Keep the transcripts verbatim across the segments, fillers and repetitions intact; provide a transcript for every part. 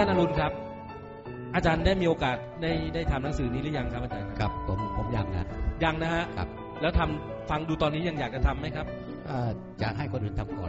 ารย์อรุณครับอาจารย์ได้มีโอกาสได้ได้ทำหนังสือนี้หรือยังครับอาจารย์ครับผมผมยังนะยังนะฮะครับแล้วทำฟังดูตอนนี้ยังอยากจะทำไหมครับอยากให้คนอื่นทำก่อน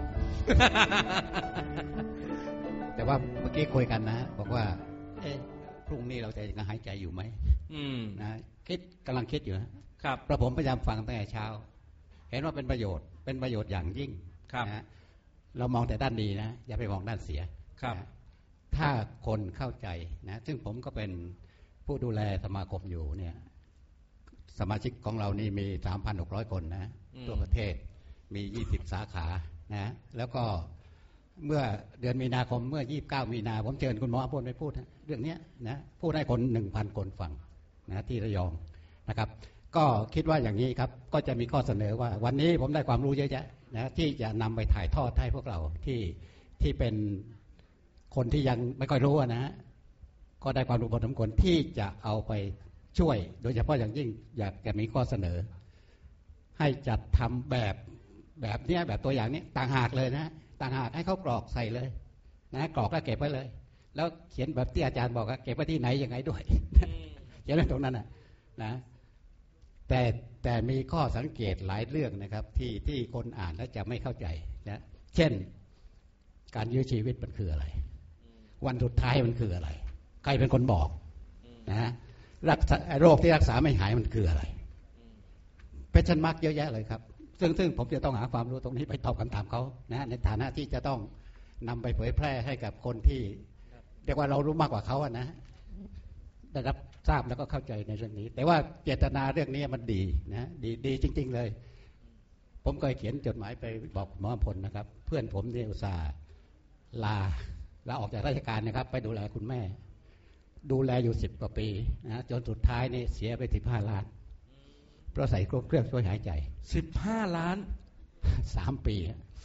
แต่ว่าเมื่อกี้คุยกันนะบอกว่าเอ๊ะพรุ่งนี้เราจะยังหายใจอยู่ไหมนะคิดกำลังคิดอยู่นะครับเพราะผมพยายามฟังตั้งแต่เช้าเห็นว่าเป็นประโยชน์เป็นประโยชน์อย่างยิ่งนะเรามองแต่ด้านดีนะอย่าไปมองด้านเสียครับถ้าคนเข้าใจนะซึ่งผมก็เป็นผู้ดูแลสมาคมอยู่เนี่ยสมาชิกของเรานี่มี สามพันหกร้อย คนนะทั่วประเทศมียี่สิบสาขานะแล้วก็เมื่อเดือนมีนาคมเมื่อยี่สิบเก้ามีนาผมเชิญคุณหมออภพลไปพูดเรื่องนี้นะพูดให้คน หนึ่งพัน คนฟังนะที่ระยองนะครับก็คิดว่าอย่างนี้ครับก็จะมีข้อเสนอว่าวันนี้ผมได้ความรู้เยอะแยะนะที่จะนำไปถ่ายทอดให้พวกเราที่ที่เป็นคนที่ยังไม่ค่อยรู้นะฮะก็ได้ความรู้พอสมควรที่จะเอาไปช่วยโดยเฉพาะอย่างยิ่งอยากจะมีข้อเสนอให้จัดทำแบบแบบนี้แบบตัวอย่างนี้ต่างหากเลยนะต่างหากให้เขากรอกใส่เลยนะกรอกแล้วเก็บไว้เลยแล้วเขียนแบบที่อาจารย์บอกเก็บไว้ที่ไหนยังไงด้วยเขียนไว้ตรงนั้นนะนะแต่แต่มีข้อสังเกตหลายเรื่องนะครับที่ที่คนอ่านแล้วจะไม่เข้าใจนะเช่นการยื้อชีวิตมันคืออะไรวันสุดท้ายมันคืออะไรใครเป็นคนบอกนะรักษาโรคที่รักษาไม่หายมันคืออะไรเพชชั่นมาร์กเยอะแยะเลยครับซึ่งซึ่งผมจะต้องหาความรู้ตรงนี้ไปตอบคำถามเขานะในฐานะที่จะต้องนำไปเผยแพร่ให้กับคนที่เรียกว่าเรารู้มากกว่าเขาอะนะได้รับทราบแล้วก็เข้าใจในเรื่องนี้แต่ว่าเจตนาเรื่องนี้มันดีนะดีดีจริงๆเลยผมเคยเขียนจดหมายไปบอกหมออภพลนะครับเพื่อนผมเนี่ยอุตส่าห์ลาลาออกจากราชการนะครับไปดูแลคุณแม่ดูแลอยู่สิบกว่าปีนะจนสุดท้ายนี่เสียไปสิบห้าล้านเพราะใส่เครื่องช่วยหายใจสิบห้าล้านสามปี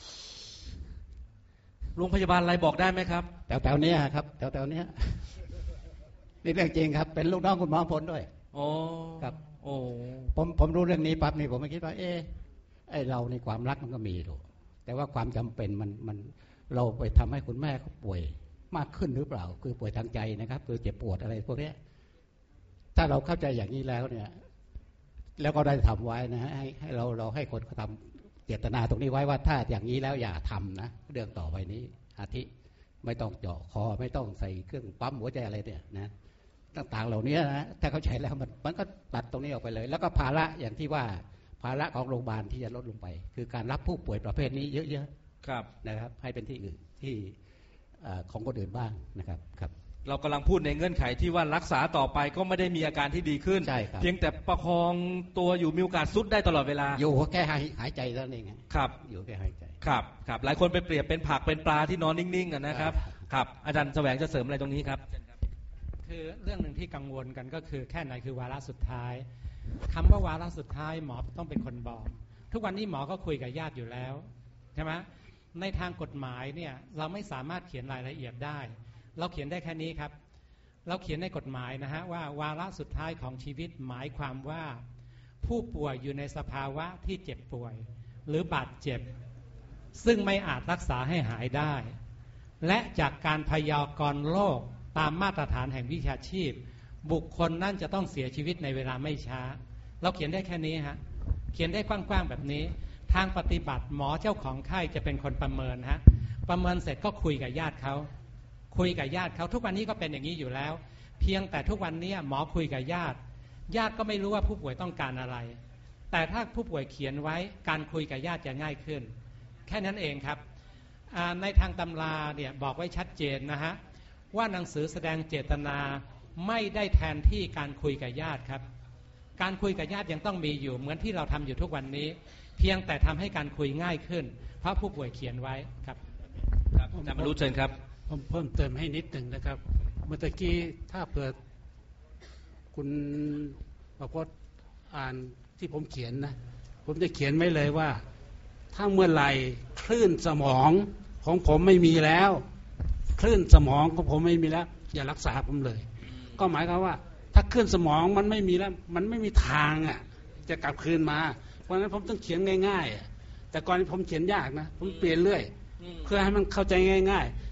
โรงพยาบาลอะไรบอกได้ไหมครับแถวๆนี้ครับแถวๆนี้นี่เรื่องจริงครับเป็นลูกน้องคุณหมอพลด้วยโอ้ครับโอ้ผมผมรู้เรื่องนี้ปั๊บนี่ผมไม่คิดว่าเออไอเราในความรักมันก็มีอยู่แต่ว่าความจำเป็นมันมันเราไปทำให้คุณแม่เขาป่วยมากขึ้นหรือเปล่าคือป่วยทางใจนะครับคือเจ็บปวดอะไรพวกนี้ถ้าเราเข้าใจอย่างนี้แล้วเนี่ยแล้วก็ได้ทำไว้นะให้ให้เราเราให้คนเขาทำเจตนาตรงนี้ไว้ว่าถ้าอย่างนี้แล้วอย่าทำนะเรื่องต่อไปนี้อาทิไม่ต้องเจาะคอไม่ต้องใส่เครื่องปั๊มหัวใจอะไรเนี่ยนะต่างๆเหล่านี้นะถ้าเขาใช้แล้วมันมันก็ตัดตรงนี้ออกไปเลยแล้วก็ภาระอย่างที่ว่าภาระของโรงพยาบาลที่จะลดลงไปคือการรับผู้ป่วยประเภทนี้เยอะๆครับนะครับให้เป็นที่อื่นที่ของคนอื่นบ้างนะครับครับเรากำลังพูดในเงื่อนไขที่ว่ารักษาต่อไปก็ไม่ได้มีอาการที่ดีขึ้นเพียงแต่ประคองตัวอยู่มีโอกาสซุดได้ตลอดเวลาอยู่แค่หายใจเท่านั้นเองครับอยู่แค่หายใจครับครับหลายคนไปเปรียบเป็นผักเป็นปลาที่นอนนิ่งๆกันนะครับครับอาจารย์แสวงจะเสริมอะไรตรงนี้ครับคือเรื่องหนึ่งที่กังวลกันก็คือแค่ไหนคือวาระสุดท้ายคำว่าวาระสุดท้ายหมอต้องเป็นคนบอกทุกวันนี้หมอก็คุยกับญาติอยู่แล้วใช่ไหมในทางกฎหมายเนี่ยเราไม่สามารถเขียนรายละเอียดได้เราเขียนได้แค่นี้ครับเราเขียนในกฎหมายนะฮะว่าวาระสุดท้ายของชีวิตหมายความว่าผู้ป่วยอยู่ในสภาวะที่เจ็บป่วยหรือบาดเจ็บซึ่งไม่อาจรักษาให้หายได้และจากการพยากรณ์โรคตามมาตรฐานแห่งวิชาชีพบุคคลนั่นจะต้องเสียชีวิตในเวลาไม่ช้าเราเขียนได้แค่นี้ฮะเขียนได้กว้างๆแบบนี้ทางปฏิบัติหมอเจ้าของไข้จะเป็นคนประเมินฮะประเมินเสร็จก็คุยกับญาติเขาคุยกับญาติเขาทุกวันนี้ก็เป็นอย่างนี้อยู่แล้วเพียงแต่ทุกวันนี้หมอคุยกับญาติญาติก็ไม่รู้ว่าผู้ป่วยต้องการอะไรแต่ถ้าผู้ป่วยเขียนไว้การคุยกับญาติจะง่ายขึ้นแค่นั้นเองครับในทางตำราเนี่ยบอกไว้ชัดเจนนะฮะว่าหนังสือแสดงเจตนาไม่ได้แทนที่การคุยกับญาติครับการคุยกับญาติยังต้องมีอยู่เหมือนที่เราทำอยู่ทุกวันนี้เพียงแต่ทำให้การคุยง่ายขึ้นเพราะผู้ป่วยเขียนไว้ครับครับอาจารย์บรรลุเชิญครับผมเพิ่มเติมให้นิดหนึ่งนะครับเมื่อกี้ถ้าเผื่อคุณบอกว่าอ่านที่ผมเขียนนะผมจะเขียนไว้เลยว่าถ้าเมื่อไหร่คลื่นสมองของผมไม่มีแล้วคลื่นสมองของผมไม่มีแล้วอย่ารักษาผมเลยก็หมายความว่าถ้าคลื่นสมองมันไม่มีแล้วมันไม่มีทางอ่ะจะกลับคืนมาเพราะฉะนั้นผมต้องเขียนง่ายๆแต่ก่อนผมเขียนยากนะผมเปลี่ยนเรื่อยเพื่อให้มันเข้าใจง่ายๆ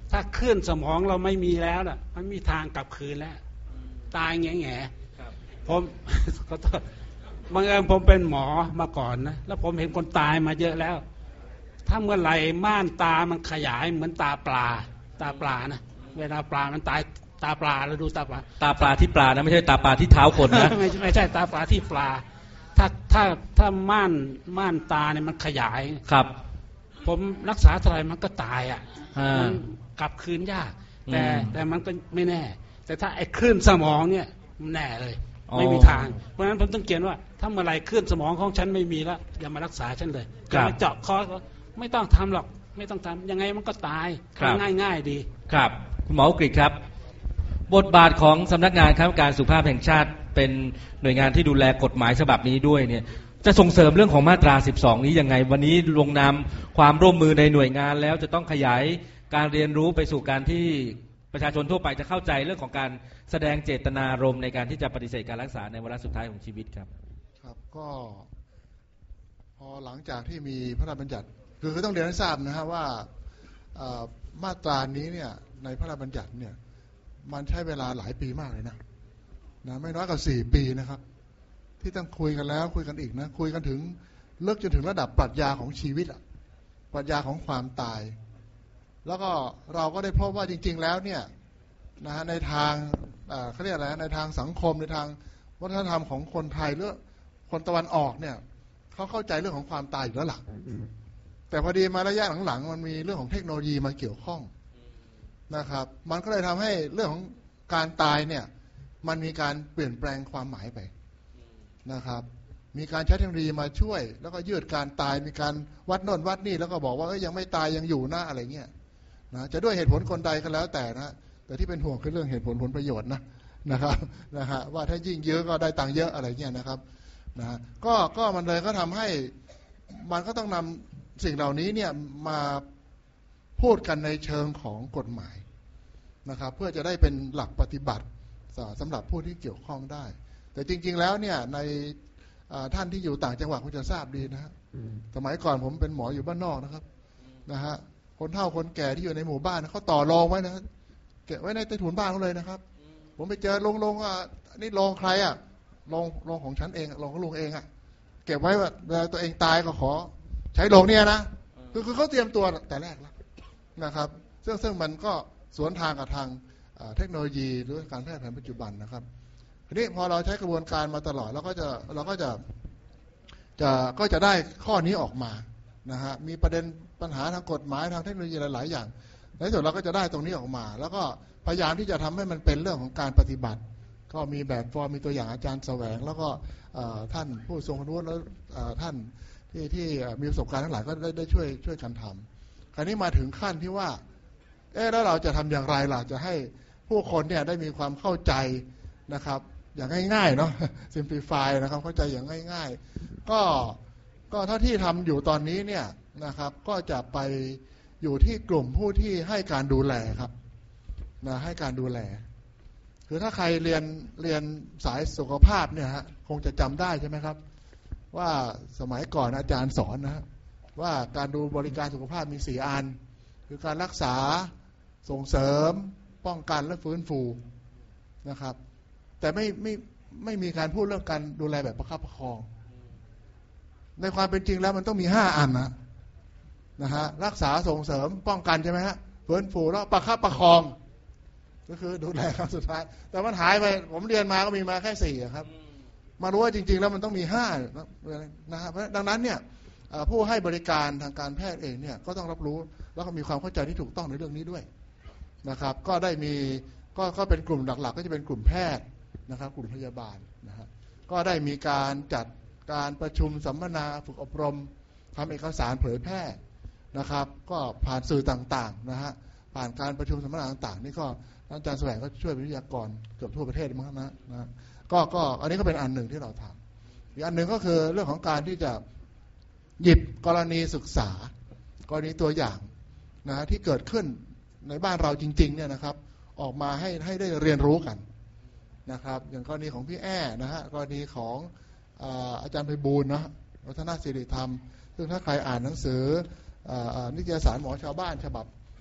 ถ้าคลื่นสมองเราไม่มีแล้วน่ะมันมีทางกลับคืนแล้วตายแง่แง่ผมขอโทษบางเอิญผมเป็นหมอมาก่อนนะแล้วผมเห็นคนตายมาเยอะแล้วถ้าเมื่อไหร่ม่านตามันขยายเหมือนตาปลาตาปลานะเวลาปลามันตายตาปลาเราดูตาปลาตาปลาที่ปลานะไม่ใช่ตาปลาที่เท้าคนนะไม่ไม่ใช่ตาปลาที่ปลาถ้าถ้าถ้าม่านม่านตาเนี่ยมันขยายครับผมรักษาเท่าไหร่มันก็ตายอ่ะมันกลับคืนยากแต่แต่มันก็ไม่แน่แต่ถ้าไอ้คลื่นสมองเนี่ยมันแน่เลยไม่มีทางเพราะฉะนั้นผมต้องเขียนว่าถ้าเมื่อไรคลื่นสมองของฉันไม่มีแล้วอย่ามารักษาฉันเลยอย่ามาเจาะคอไม่ต้องทำหรอกไม่ต้องทำยังไงมันก็ตายง่ายง่ายดีครับคุณหมออุกฤษครับบทบาทของสำนักงานคณะกรรมการสุขภาพแห่งชาติเป็นหน่วยงานที่ดูแลกฎหมายฉบับนี้ด้วยเนี่ยจะส่งเสริมเรื่องของมาตราสิบสองนี้ยังไงวันนี้ลงนามความร่วมมือในหน่วยงานแล้วจะต้องขยายการเรียนรู้ไปสู่การที่ประชาชนทั่วไปจะเข้าใจเรื่องของการแสดงเจตนารมณ์ในการที่จะปฏิเสธการรักษาในวาระสุดท้ายของชีวิตครับครับก็พอหลังจากที่มีพระราชบัญญัติคือต้องเรียนให้ทราบนะฮะว่ามาตรานี้เนี่ยในพระราชบัญญัติเนี่ยมันใช้เวลาหลายปีมากเลยนะนะไม่น้อยกว่าสี่ปีนะครับที่ต้องคุยกันแล้วคุยกันอีกนะคุยกันถึงเลิกจนถึงระดับปรัชญาของชีวิตอะปรัชญาของความตายแล้วก็เราก็ได้พบว่าจริงๆแล้วเนี่ยนะฮะในทางเขาเรียกอะไรในทางสังคมในทางวัฒนธรรมของคนไทยหรือคนตะวันออกเนี่ยเขาเข้าใจเรื่องของความตายอยู่แล้วหลักแต่พอดีมาระยะหลังๆมันมีเรื่องของเทคโนโลยีมาเกี่ยวข้องนะครับมันก็เลยทำให้เรื่องของการตายเนี่ยมันมีการเปลี่ยนแปลงความหมายไปนะครับมีการใช้เทคโนโลยีมาช่วยแล้วก็ยืดการตายมีการวัดโน่นวัดนี่แล้วก็บอกว่ายังไม่ตายยังอยู่นะอะไรเงี้ยนะจะด้วยเหตุผลคนใดก็แล้วแต่นะแต่ที่เป็นห่วงคือเรื่องเหตุผลผลประโยชน์นะนะครับนะฮะว่าถ้ายิ่งเยอะก็ได้ตังค์เยอะอะไรเงี้ยนะครับนะก็ก็มันเลยก็ทำให้มันก็ต้องนำสิ่งเหล่านี้เนี่ยมาพูดกันในเชิงของกฎหมายนะครับเพื่อจะได้เป็นหลักปฏิบัติสำหรับผู้ที่เกี่ยวข้องได้แต่จริงๆแล้วเนี่ยในท่านที่อยู่ต่างจังหวัดคงจะทราบดีนะฮะสมัยก่อนผมเป็นหมออยู่บ้านนอกนะครับนะฮะคนเฒ่าคนแก่ที่อยู่ในหมู่บ้านเขาต่อรองไว้นะเก็บไว้ในใต้ถุนบ้านเขาเลยนะครับผมไปเจอลงลงอ่ะนี่ลงใครอ่ะลงลงของฉันเองลงของลุงเองอ่ะเก็บไว้ว่าเวลาตัวเองตายก็ขอใช้ลงเนี่ยนะคือคือเขาเตรียมตัวแต่แรกแล้วนะครับซึ่งซึ่งมันก็สวนทางกับทางเทคโนโลยีหรือการแพทย์แผนปัจจุบันนะครับทีนี้พอเราใช้กระบวนการมาตลอดเราก็จะเราก็จะจะก็จะได้ข้อนี้ออกมานะฮะมีประเด็นปัญหาทางกฎหมายทางเทคโนโลยีหลายๆอย่างในที่สุดเราก็จะได้ตรงนี้ออกมาแล้วก็พยายามที่จะทำให้มันเป็นเรื่องของการปฏิบัติก็มีแบบฟอร์มมีตัวอย่างอาจารย์แสวงแล้วก็ท่านผู้ทรงคุณวุฒิแล้วท่านที่ที่มีประสบการณ์ทั้งหลายก็ได้ได้ช่วยช่วยกันทำคราวนี้มาถึงขั้นที่ว่าเอ๊ะแล้วเราจะทำอย่างไรล่ะจะให้ผู้คนเนี่ยได้มีความเข้าใจนะครับอย่างง่ายๆเนาะ simplify นะครับเข้าใจอย่างง่ายๆก็ก็เท่าที่ทำอยู่ตอนนี้เนี่ยนะครับก็จะไปอยู่ที่กลุ่มผู้ที่ให้การดูแลครับนะให้การดูแลคือถ้าใครเรียนเรียนสายสุขภาพเนี่ยฮะคงจะจำได้ใช่ไหมครับว่าสมัยก่อนอาจารย์สอนนะว่าการดูบริการสุขภาพมีสี่อันคือการรักษาส่งเสริมป้องกันและฟื้นฟูนะครับแต่ไม่ไม่ไม่มีการพูดเรื่องการดูแลแบบประคับประคองในความเป็นจริงแล้วมันต้องมีห้าอันนะนะฮะรักษาส่งเสริมป้องกันใช่ไหมฮะฟื้นฟูแล้วประคับประคองก็คือดูแลครั้งสุดท้ายแต่มันหายไปผมเรียนมาก็มีมาแค่สี่ครับมารู้ว่าจริงๆแล้วมันต้องมีห้านะฮะเพราะดังนั้นเนี่ยผู้ให้บริการทางการแพทย์เองเนี่ยก็ต้องรับรู้แล้วก็มีความเข้าใจที่ถูกต้องในเรื่องนี้ด้วยนะครับก็ได้มีก็ก็เป็นกลุ่มหลักๆก็จะเป็นกลุ่มแพทย์นะครับกลุ่มพยาบาลนะฮะก็ได้มีการจัดการประชุมสัมมนาฝึกอบรมทำเอกสารเผยแพร่นะครับก็ผ่านสื่อต่างๆนะฮะผ่านการประชุมสัมมนาต่างๆนี่ก็อาจารย์แสวงก็ช่วยวิทยากรเกือบทั่วประเทศมั้งนะนะก็ก็อันนี้ก็เป็นอันหนึ่งที่เราทำอีกอันหนึ่งก็คือเรื่องของการที่จะหยิบกรณีศึกษากรณีตัวอย่างนะที่เกิดขึ้นในบ้านเราจริงๆเนี่ยนะครับออกมาให้ให้ได้เรียนรู้กันนะครับอย่างกรณีของพี่แอ้นะฮะกรณีของอาจารย์ไพบูลย์นะวัฒนศิริธรรมซึ่งถ้าใครอ่านหนังสือนิตยสารหมอชาวบ้านฉบับ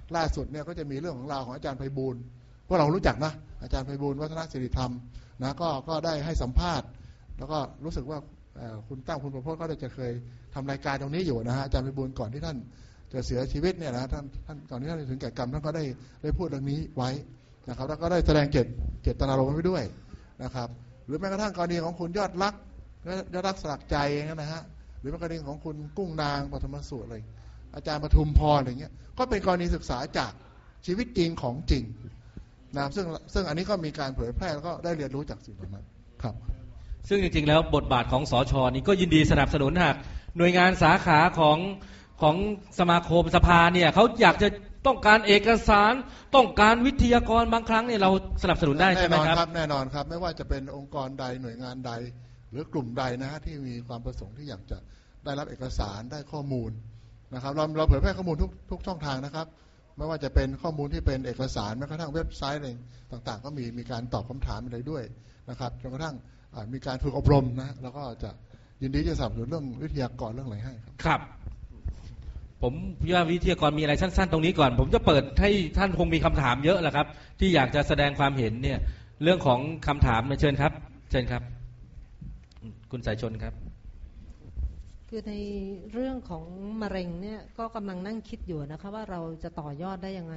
ล่าสุดเนี่ยก็จะมีเรื่องของราวของอาจารย์ไพบูลย์พวกเรารู้จักนะอาจารย์ไพบูลย์วัฒนศิริธรรมนะก็ก็ได้ให้สัมภาษณ์แล้วก็รู้สึกว่าคุณตั้งคุณประพจน์ก็ได้จะเคยทำรายการตรงนี้อยู่นะฮะอาจารย์ไพบูลย์ก่อนที่ท่านจะเสียชีวิตเนี่ยนะท่านท่านก่อนที่ท่านจะถึงแก่กรรมท่านก็ได้ได้พูดเรื่องนี้ไว้นะครับแล้วก็ได้แสดงเจตเจตนารมณ์ไว้ด้วยนะครับหรือแม้กระทั่งกรณีของคุณยอดรักยอดรักสลักใจนะฮะหรือแม้กรณีของคุณกุ้งนางปฐมสูตรอะไรอาจารย์ปทุมพรอะไรเงี้ยก็เป็นกรณีศึกษาจากชีวิตจริงของจริงนะซึ่งซึ่งอันนี้ก็มีการเผยแพร่แล้วก็ได้เรียนรู้จากสิ่งเหล่านั้นครับซึ่งจริงๆแล้วบทบาทของสช.นี้ก็ยินดีสนับสนุนหากหน่วยงานสาขาของของสมาคมสภาเนี่ยเขาอยากจะต้องการเอกสารต้องการวิทยากรบางครั้งเนี่ยเราสนับสนุนได้ใช่ไหมครับแน่นอนครับไม่ว่าจะเป็นองค์กรใดหน่วยงานใดหรือกลุ่มใดนะฮะที่มีความประสงค์ที่อยากจะได้รับเอกสารได้ข้อมูลนะครับเราเราเผยแพร่ข้อมูลทุกทุกช่องทางนะครับไม่ว่าจะเป็นข้อมูลที่เป็นเอกสารแม้กระทั่งเว็บไซต์อะไรต่างๆก็มีมีการตอบคำถามอะไรด้วยนะครับจนกระทั่งมีการฝึกอบรมนะแล้วก็จะยินดีจะสนับสนุนเรื่องวิทยากรเรื่องอะไรให้ครับครับผมพี่ว่าวิทยากรมีอะไรสั้นๆตรงนี้ก่อนผมจะเปิดให้ท่านคงมีคำถามเยอะแหละครับที่อยากจะแสดงความเห็นเนี่ยเรื่องของคำถามเชิญครับเชิญครับคุณสายชนครับคือในเรื่องของมะเร็งเนี่ยก็กำลังนั่งคิดอยู่นะคะว่าเราจะต่อยอดได้ยังไง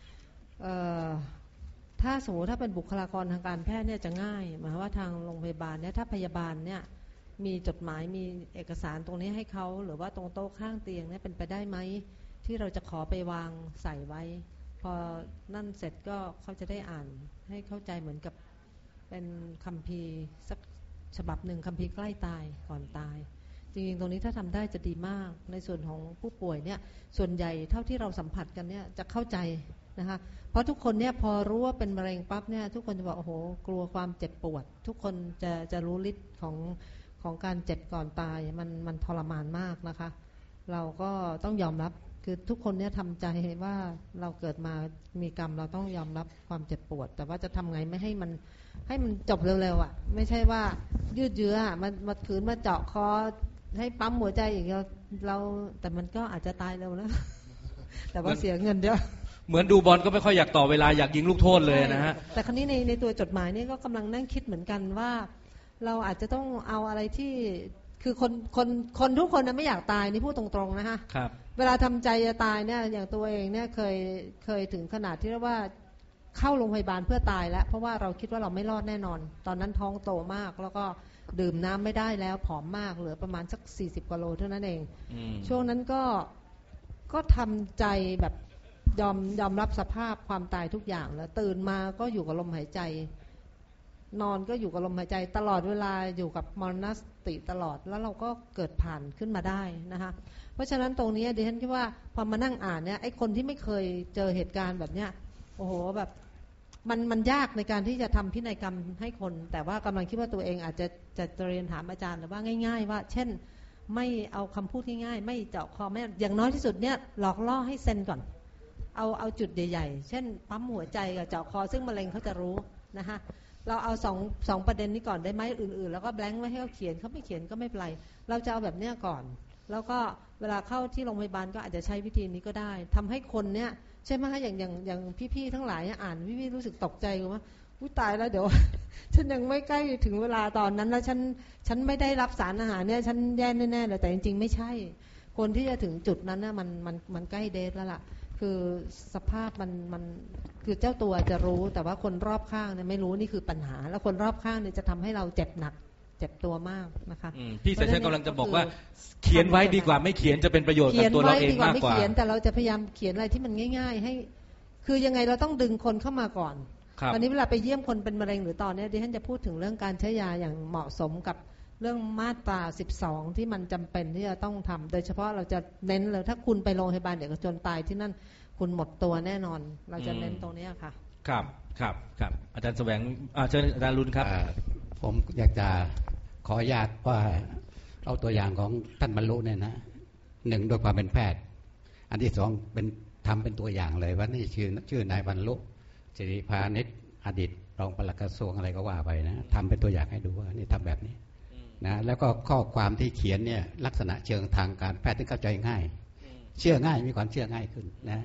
ถ้าสมมติถ้าเป็นบุคลากรทางการแพทย์เนี่ยจะง่ายหมายว่าทางโรงพยาบาลเนี่ยถ้าพยาบาลเนี่ยมีจดหมายมีเอกสารตรงนี้ให้เขาหรือว่าตรงโต๊ะข้างเตียงเนี่ยเป็นไปได้ไหมที่เราจะขอไปวางใส่ไว้พอนั่นเสร็จก็เขาจะได้อ่านให้เข้าใจเหมือนกับเป็นคัมภีร์สักฉบับหนึ่งคัมภีร์ใกล้ตายก่อนตายจริงๆตรงนี้ถ้าทำได้จะดีมากในส่วนของผู้ป่วยเนี่ยส่วนใหญ่เท่าที่เราสัมผัสกันเนี่ยจะเข้าใจนะคะเพราะทุกคนเนี่ยพอรู้ว่าเป็นมะเร็งปั๊บเนี่ยทุกคนจะบอกโอ้โหกลัวความเจ็บปวดทุกคนจะจะรู้ฤทธิ์ของของการเจ็บก่อนตายมันมันทรมานมากนะคะเราก็ต้องยอมรับคือทุกคนเนี่ยทำใจว่าเราเกิดมามีกรรมเราต้องยอมรับความเจ็บปวดแต่ว่าจะทำไงไม่ให้มันให้มันจบเร็วๆอ่ะไม่ใช่ว่ายืดเยื้อมันมาขืนมาเจาะคอให้ปั๊มหัวใจอย่างเราเราแต่มันก็อาจจะตายเร็วนะแต่ว่าเสียเงินเยอะเหมือนดูบอลก็ไม่ค่อยอยากต่อเวลาอยากยิงลูกโทษเลยนะฮะแต่ครั้นี้ในในตัวจดหมายนี่ก็กำลังนั่งคิดเหมือนกันว่าเราอาจจะต้องเอาอะไรที่คือคนคนคนทุกคนนะไม่อยากตายนี่พูดตรงๆนะคะครับเวลาทำใจจะตายเนี่ยอย่างตัวเองเนี่ยเคยเคยถึงขนาดที่เรียกว่าเข้าโรงพยาบาลเพื่อตายแล้วเพราะว่าเราคิดว่าเราไม่รอดแน่นอนตอนนั้นท้องโตมากแล้วก็ดื่มน้ำไม่ได้แล้วผอมมากเหลือประมาณสักสี่สิบกว่าโลเท่านั้นเองช่วงนั้นก็ก็ทำใจแบบยอมยอมรับสภาพความตายทุกอย่างแล้วตื่นมาก็อยู่กับลมหายใจนอนก็อยู่กับลมหายใจตลอดเวลาอยู่กับมรณสติตลอดแล้วเราก็เกิดผ่านขึ้นมาได้นะคะเพราะฉะนั้นตรงนี้ดิฉันคิดว่าพอมานั่งอ่านเนี่ยไอ้คนที่ไม่เคยเจอเหตุการณ์แบบเนี้ยโอ้โหแบบมันมันยากในการที่จะทำพินัยกรรมให้คนแต่ว่ากำลังคิดว่าตัวเองอาจจะจะเรียนถามอาจารย์หรือว่าง่ายๆว่าเช่นไม่เอาคำพูดง่ายๆไม่เจาะคอไม่อย่างน้อยที่สุดเนี่ยหลอกล่อให้เซ็นก่อนเอาเอาจุดใหญ่ๆเช่นปั๊มหัวใจกับเจาะคอซึ่งมะเร็งเขาจะรู้นะคะเราเอาสองสองประเด็นนี้ก่อนได้ไหมอื่นๆแล้วก็แบงค์ไว้ให้เขาเขียนเขาไม่เขียนก็ไม่เป็นไรเราจะเอาแบบเนี้ยก่อนแล้วก็เวลาเข้าที่โรงพยาบาลก็อาจจะใช้วิธีนี้ก็ได้ทำให้คนเนี้ยใช่ไหมคะอย่างอย่างอย่างพี่ๆทั้งหลายอ่านพี่ๆรู้สึกตกใจว่าอุ้ยตายแล้วเดี๋ยว ฉันยังไม่ใกล้ถึงเวลาตอนนั้นแล้วฉันฉันไม่ได้รับสารอาหารเนี่ยฉันแย่แน่ๆเลยแต่จริงๆไม่ใช่คนที่จะถึงจุดนั้นน่ะมันมันมันใกล้เดทแล้วล่ะคือสภาพมันมันคือเจ้าตัวจะรู้แต่ว่าคนรอบข้างเนี่ยไม่รู้นี่คือปัญหาแล้วคนรอบข้างเนี่ยจะทำให้เราเจ็บหนักเจ็บตัวมากนะคะพี่สายชนกำลังจะบอกว่าเขียนไว้ดีกว่าไม่เขียนจะเป็นประโยชน์กับตัวเราเองมากกว่าไม่เขียนแต่เราจะพยายามเขียนอะไรที่มันง่ายๆให้คือยังไงเราต้องดึงคนเข้ามาก่อนตอนนี้เวลาไปเยี่ยมคนเป็นมะเร็งหรือตอนนี้ดิฉันจะพูดถึงเรื่องการใช้ยาอย่างเหมาะสมกับเรื่องมาตราสิบสองที่มันจำเป็นที่จะต้องทำโดยเฉพาะเราจะเน้นเลยถ้าคุณไปโรงพยาบาลเด็กจนตายที่นั่นคุณหมดตัวแน่นอนเราจะเน้นตรงนี้ค่ะครับครับครับอาจารย์แสวงเชิญอาจารย์รุนครับผมอยากจะขออนุญาตว่าเอาตัวอย่างของท่านบรรลุเนี่ยนะหนึ่งโดยความเป็นแพทย์อันที่สองเป็นทำเป็นตัวอย่างเลยว่านี่ชื่อชื่อนายบรรลุสิริพานิชอดีตรองปลัดกระทรวงอะไรก็ว่าไปนะทำเป็นตัวอย่างให้ดูว่านี่ทำแบบนี้นะแล้วก็ข้อความที่เขียนเนี่ยลักษณะเชิงทางการแพทย์ที่เข้าใจง่ายเชื่อง่ายมีความเชื่อง่ายขึ้นนะ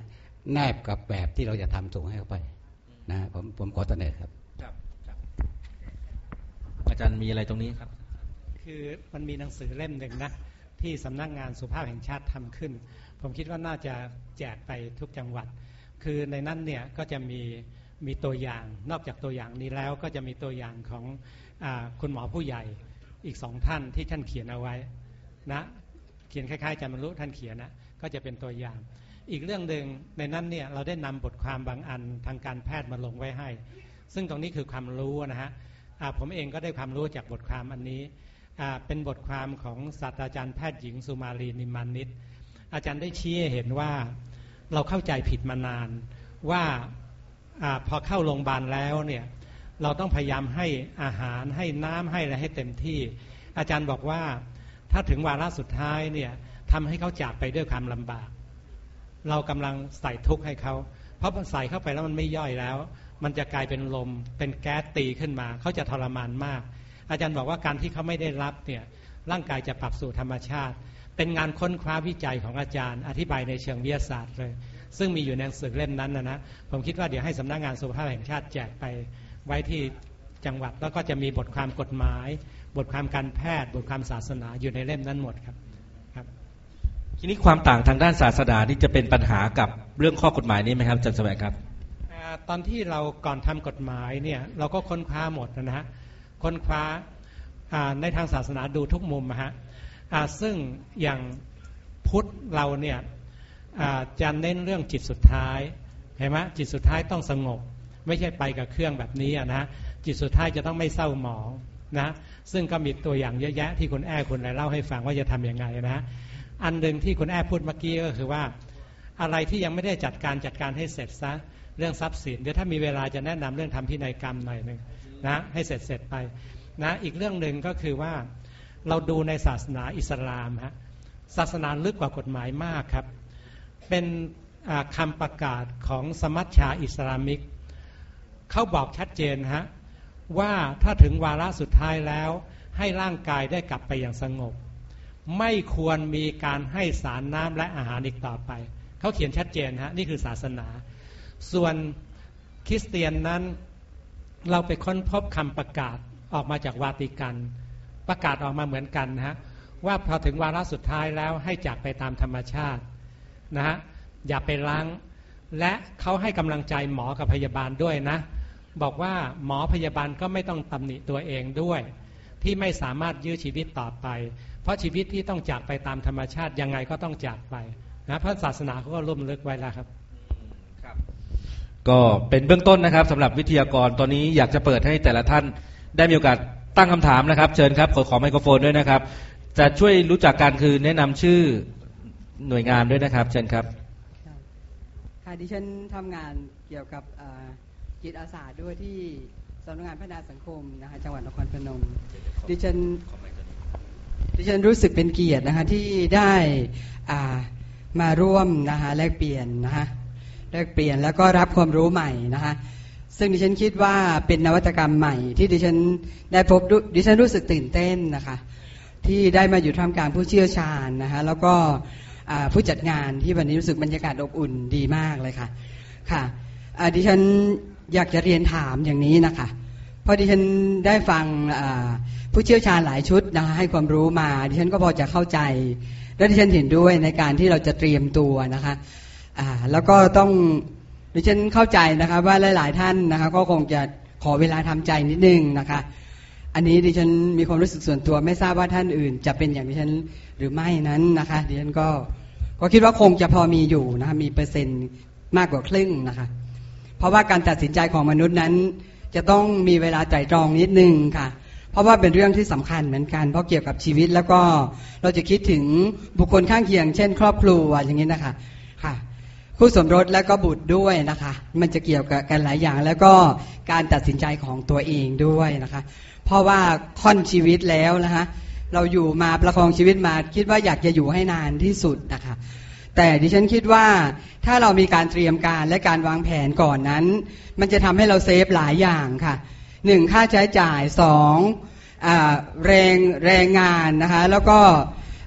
แนบกับแบบที่เราจะทำส่งให้เขาไปนะผมผมขอเสนอครับครับครับอาจารย์มีอะไรตรงนี้ครับคือมันมีหนังสือเล่มหนึ่งนะที่สำนักงานสุขภาพแห่งชาติทำขึ้นผมคิดว่าน่าจะแจกไปทุกจังหวัดคือในนั้นเนี่ยก็จะมีมีตัวอย่างนอกจากตัวอย่างนี้แล้วก็จะมีตัวอย่างของอ่าคุณหมอผู้ใหญ่อีกสองท่านที่ท่านเขียนเอาไว้นะเขียนคล้ายๆอาจารย์บรรลุท่านเขียนนะก็จะเป็นตัวอย่างอีกเรื่องหนึ่งในนั้นเนี่ยเราได้นำบทความบางอันทางการแพทย์มาลงไว้ให้ซึ่งตรงนี้คือความรู้นะฮะผมเองก็ได้ความรู้จากบทความอันนี้เป็นบทความของศาสตราจารย์แพทย์หญิงสุมาลีนิมมานิชอาจารย์ได้ชี้ให้เห็นว่าเราเข้าใจผิดมานานว่าอพอเข้าโรงพยาบาลแล้วเนี่ยเราต้องพยายามให้อาหารให้น้ำให้อะไรให้เต็มที่อาจารย์บอกว่าถ้าถึงวาระสุดท้ายเนี่ยทำให้เขาจากไปด้วยความลำบากเรากำลังใส่ทุกข์ให้เขาเพราะมันใส่เข้าไปแล้วมันไม่ย่อยแล้วมันจะกลายเป็นลมเป็นแก๊สตีขึ้นมาเขาจะทรมานมากอาจารย์บอกว่าการที่เขาไม่ได้รับเนี่ยร่างกายจะปรับสู่ธรรมชาติเป็นงานค้นคว้าวิจัยของอาจารย์อธิบายในเชิงวิทยาศาสตร์เลยซึ่งมีอยู่ในหนังสือเล่มนั้นนะนะผมคิดว่าเดี๋ยวให้สำนักงานสุขภาพแห่งชาติแจกไปไว้ที่จังหวัดแล้วก็จะมีบทความกฎหมายบทความการแพทย์บทความศาสนาอยู่ในเล่มนั้นหมดครับครับทีนี้ความต่างทางด้านศาสนาที่จะเป็นปัญหากับเรื่องข้อกฎหมายนี้ไหมครับอาจารย์แสวงครับตอนที่เราก่อนทำกฎหมายเนี่ยเราก็ค้นคว้าหมดนะฮะค้นคว้าในทางศาสนาดูทุกมุมนะฮะซึ่งอย่างพุทธเราเนี่ยจะเน้นเรื่องจิตสุดท้ายเห็นไหมจิตสุดท้ายต้องสงบไม่ใช่ไปกับเครื่องแบบนี้นะจิตสุดท้ายจะต้องไม่เศร้าหมองนะซึ่งก็มีตัวอย่างเยอะแยะที่คุณแอ้คุณอะไรเล่าให้ฟังว่าจะทำยังไงนะอันหนึ่งที่คุณแอ้พูดเมื่อกี้ก็คือว่าอะไรที่ยังไม่ได้จัดการจัดการให้เสร็จซะเรื่องทรัพย์สินเดี๋ยวถ้ามีเวลาจะแนะนำเรื่องทำพินัยกรรมหน่อยนึงนะให้เสร็จเสร็จไปนะอีกเรื่องหนึ่งก็คือว่าเราดูในศาสนาอิสลามฮะศาสนาลึกกว่ากฎหมายมากครับเป็นคำประกาศของสมัชชาอิสลามิกเขาบอกชัดเจนฮะว่าถ้าถึงวาระสุดท้ายแล้วให้ร่างกายได้กลับไปอย่างสงบไม่ควรมีการให้สารน้ำและอาหารอีกต่อไปเขาเขียนชัดเจนฮะนี่คือศาสนาส่วนคริสเตียนนั้นเราไปค้นพบคำประกาศออกมาจากวาติกันประกาศออกมาเหมือนกันนะฮะว่าพอถึงวาระสุดท้ายแล้วให้จากไปตามธรรมชาตินะฮะอย่าไปล้างและเขาให้กำลังใจหมอกับพยาบาลด้วยนะบอกว่าหมอพยาบาลก็ไม่ต้องตำหนิตัวเองด้วยที่ไม่สามารถยื้อชีวิตต่อไปเพราะชีวิตที่ต้องจากไปตามธรรมชาติยังไงก็ต้องจากไปนะเพราะศาสนาเขาก็ร่วมลึกไว้แล้วครับครับก็เป็นเบื้องต้นนะครับสำหรับวิทยากรตอนนี้อยากจะเปิดให้แต่ละท่านได้มีโอกาสตั้งคำถามนะครับเชิญครับขอขอไมโครโฟนด้วยนะครับจะช่วยรู้จักกันคือแนะนำชื่อหน่วยงานด้วยนะครับเชิญครับค่ะดิฉันทำงานเกี่ยวกับจิตอาสาด้วยที่สำนักงานพัฒนาสังคมนะคะจังหวัดนครพนมดิฉันดิฉันรู้สึกเป็นเกียรตินะคะที่ได้มาร่วมนะคะแลกเปลี่ยนนะคะแลกเปลี่ยนแล้วก็รับความรู้ใหม่นะคะซึ่งดิฉันคิดว่าเป็นนวัตกรรมใหม่ที่ดิฉันได้พบดิฉันรู้สึกตื่นเต้นนะคะที่ได้มาอยู่ท่ามกลางผู้เชี่ยวชาญนะคะแล้วก็ผู้จัดงานที่วันนี้รู้สึกบรรยากาศอบอุ่นดีมากเลยค่ะค่ะดิฉันอยากจะเรียนถามอย่างนี้นะคะเพราะดิฉันได้ฟังผู้เชี่ยวชาญหลายชุดนะคะให้ความรู้มาดิฉันก็พอจะเข้าใจและดิฉันเห็นด้วยในการที่เราจะเตรียมตัวนะคะแล้วก็ต้องดิฉันเข้าใจนะคะว่าหลายๆท่านนะคะก็คงจะขอเวลาทำใจนิดนึงนะคะอันนี้ดิฉันมีความรู้สึกส่วนตัวไม่ทราบว่าท่านอื่นจะเป็นอย่างดิฉันหรือไม่นั้นนะคะดิฉันก็ก็คิดว่าคงจะพอมีอยู่นะคะมีเปอร์เซ็นต์มากกว่าครึ่งนะคะเพราะว่าการตัดสินใจของมนุษย์นั้นจะต้องมีเวลาไตร่ตรองนิดนึงค่ะเพราะว่าเป็นเรื่องที่สำคัญเหมือนกันเพราะเกี่ยวกับชีวิตแล้วก็เราจะคิดถึงบุคคลข้างเคียงเช่นครอบครัวอย่างนี้นะคะค่ะคู่สมรสและก็บุตรด้วยนะคะมันจะเกี่ยวกับกันหลายอย่างแล้วก็การตัดสินใจของตัวเองด้วยนะคะเพราะว่าค่อนชีวิตแล้วนะคะเราอยู่มาประคองชีวิตมาคิดว่าอยากจะอยู่ให้นานที่สุดนะคะแต่ดิฉันคิดว่าถ้าเรามีการเตรียมการและการวางแผนก่อนนั้นมันจะทำให้เราเซฟหลายอย่างค่ะหนึ่งค่าใช้จ่ายสองอ่าแรงแรงงานนะคะแล้วก็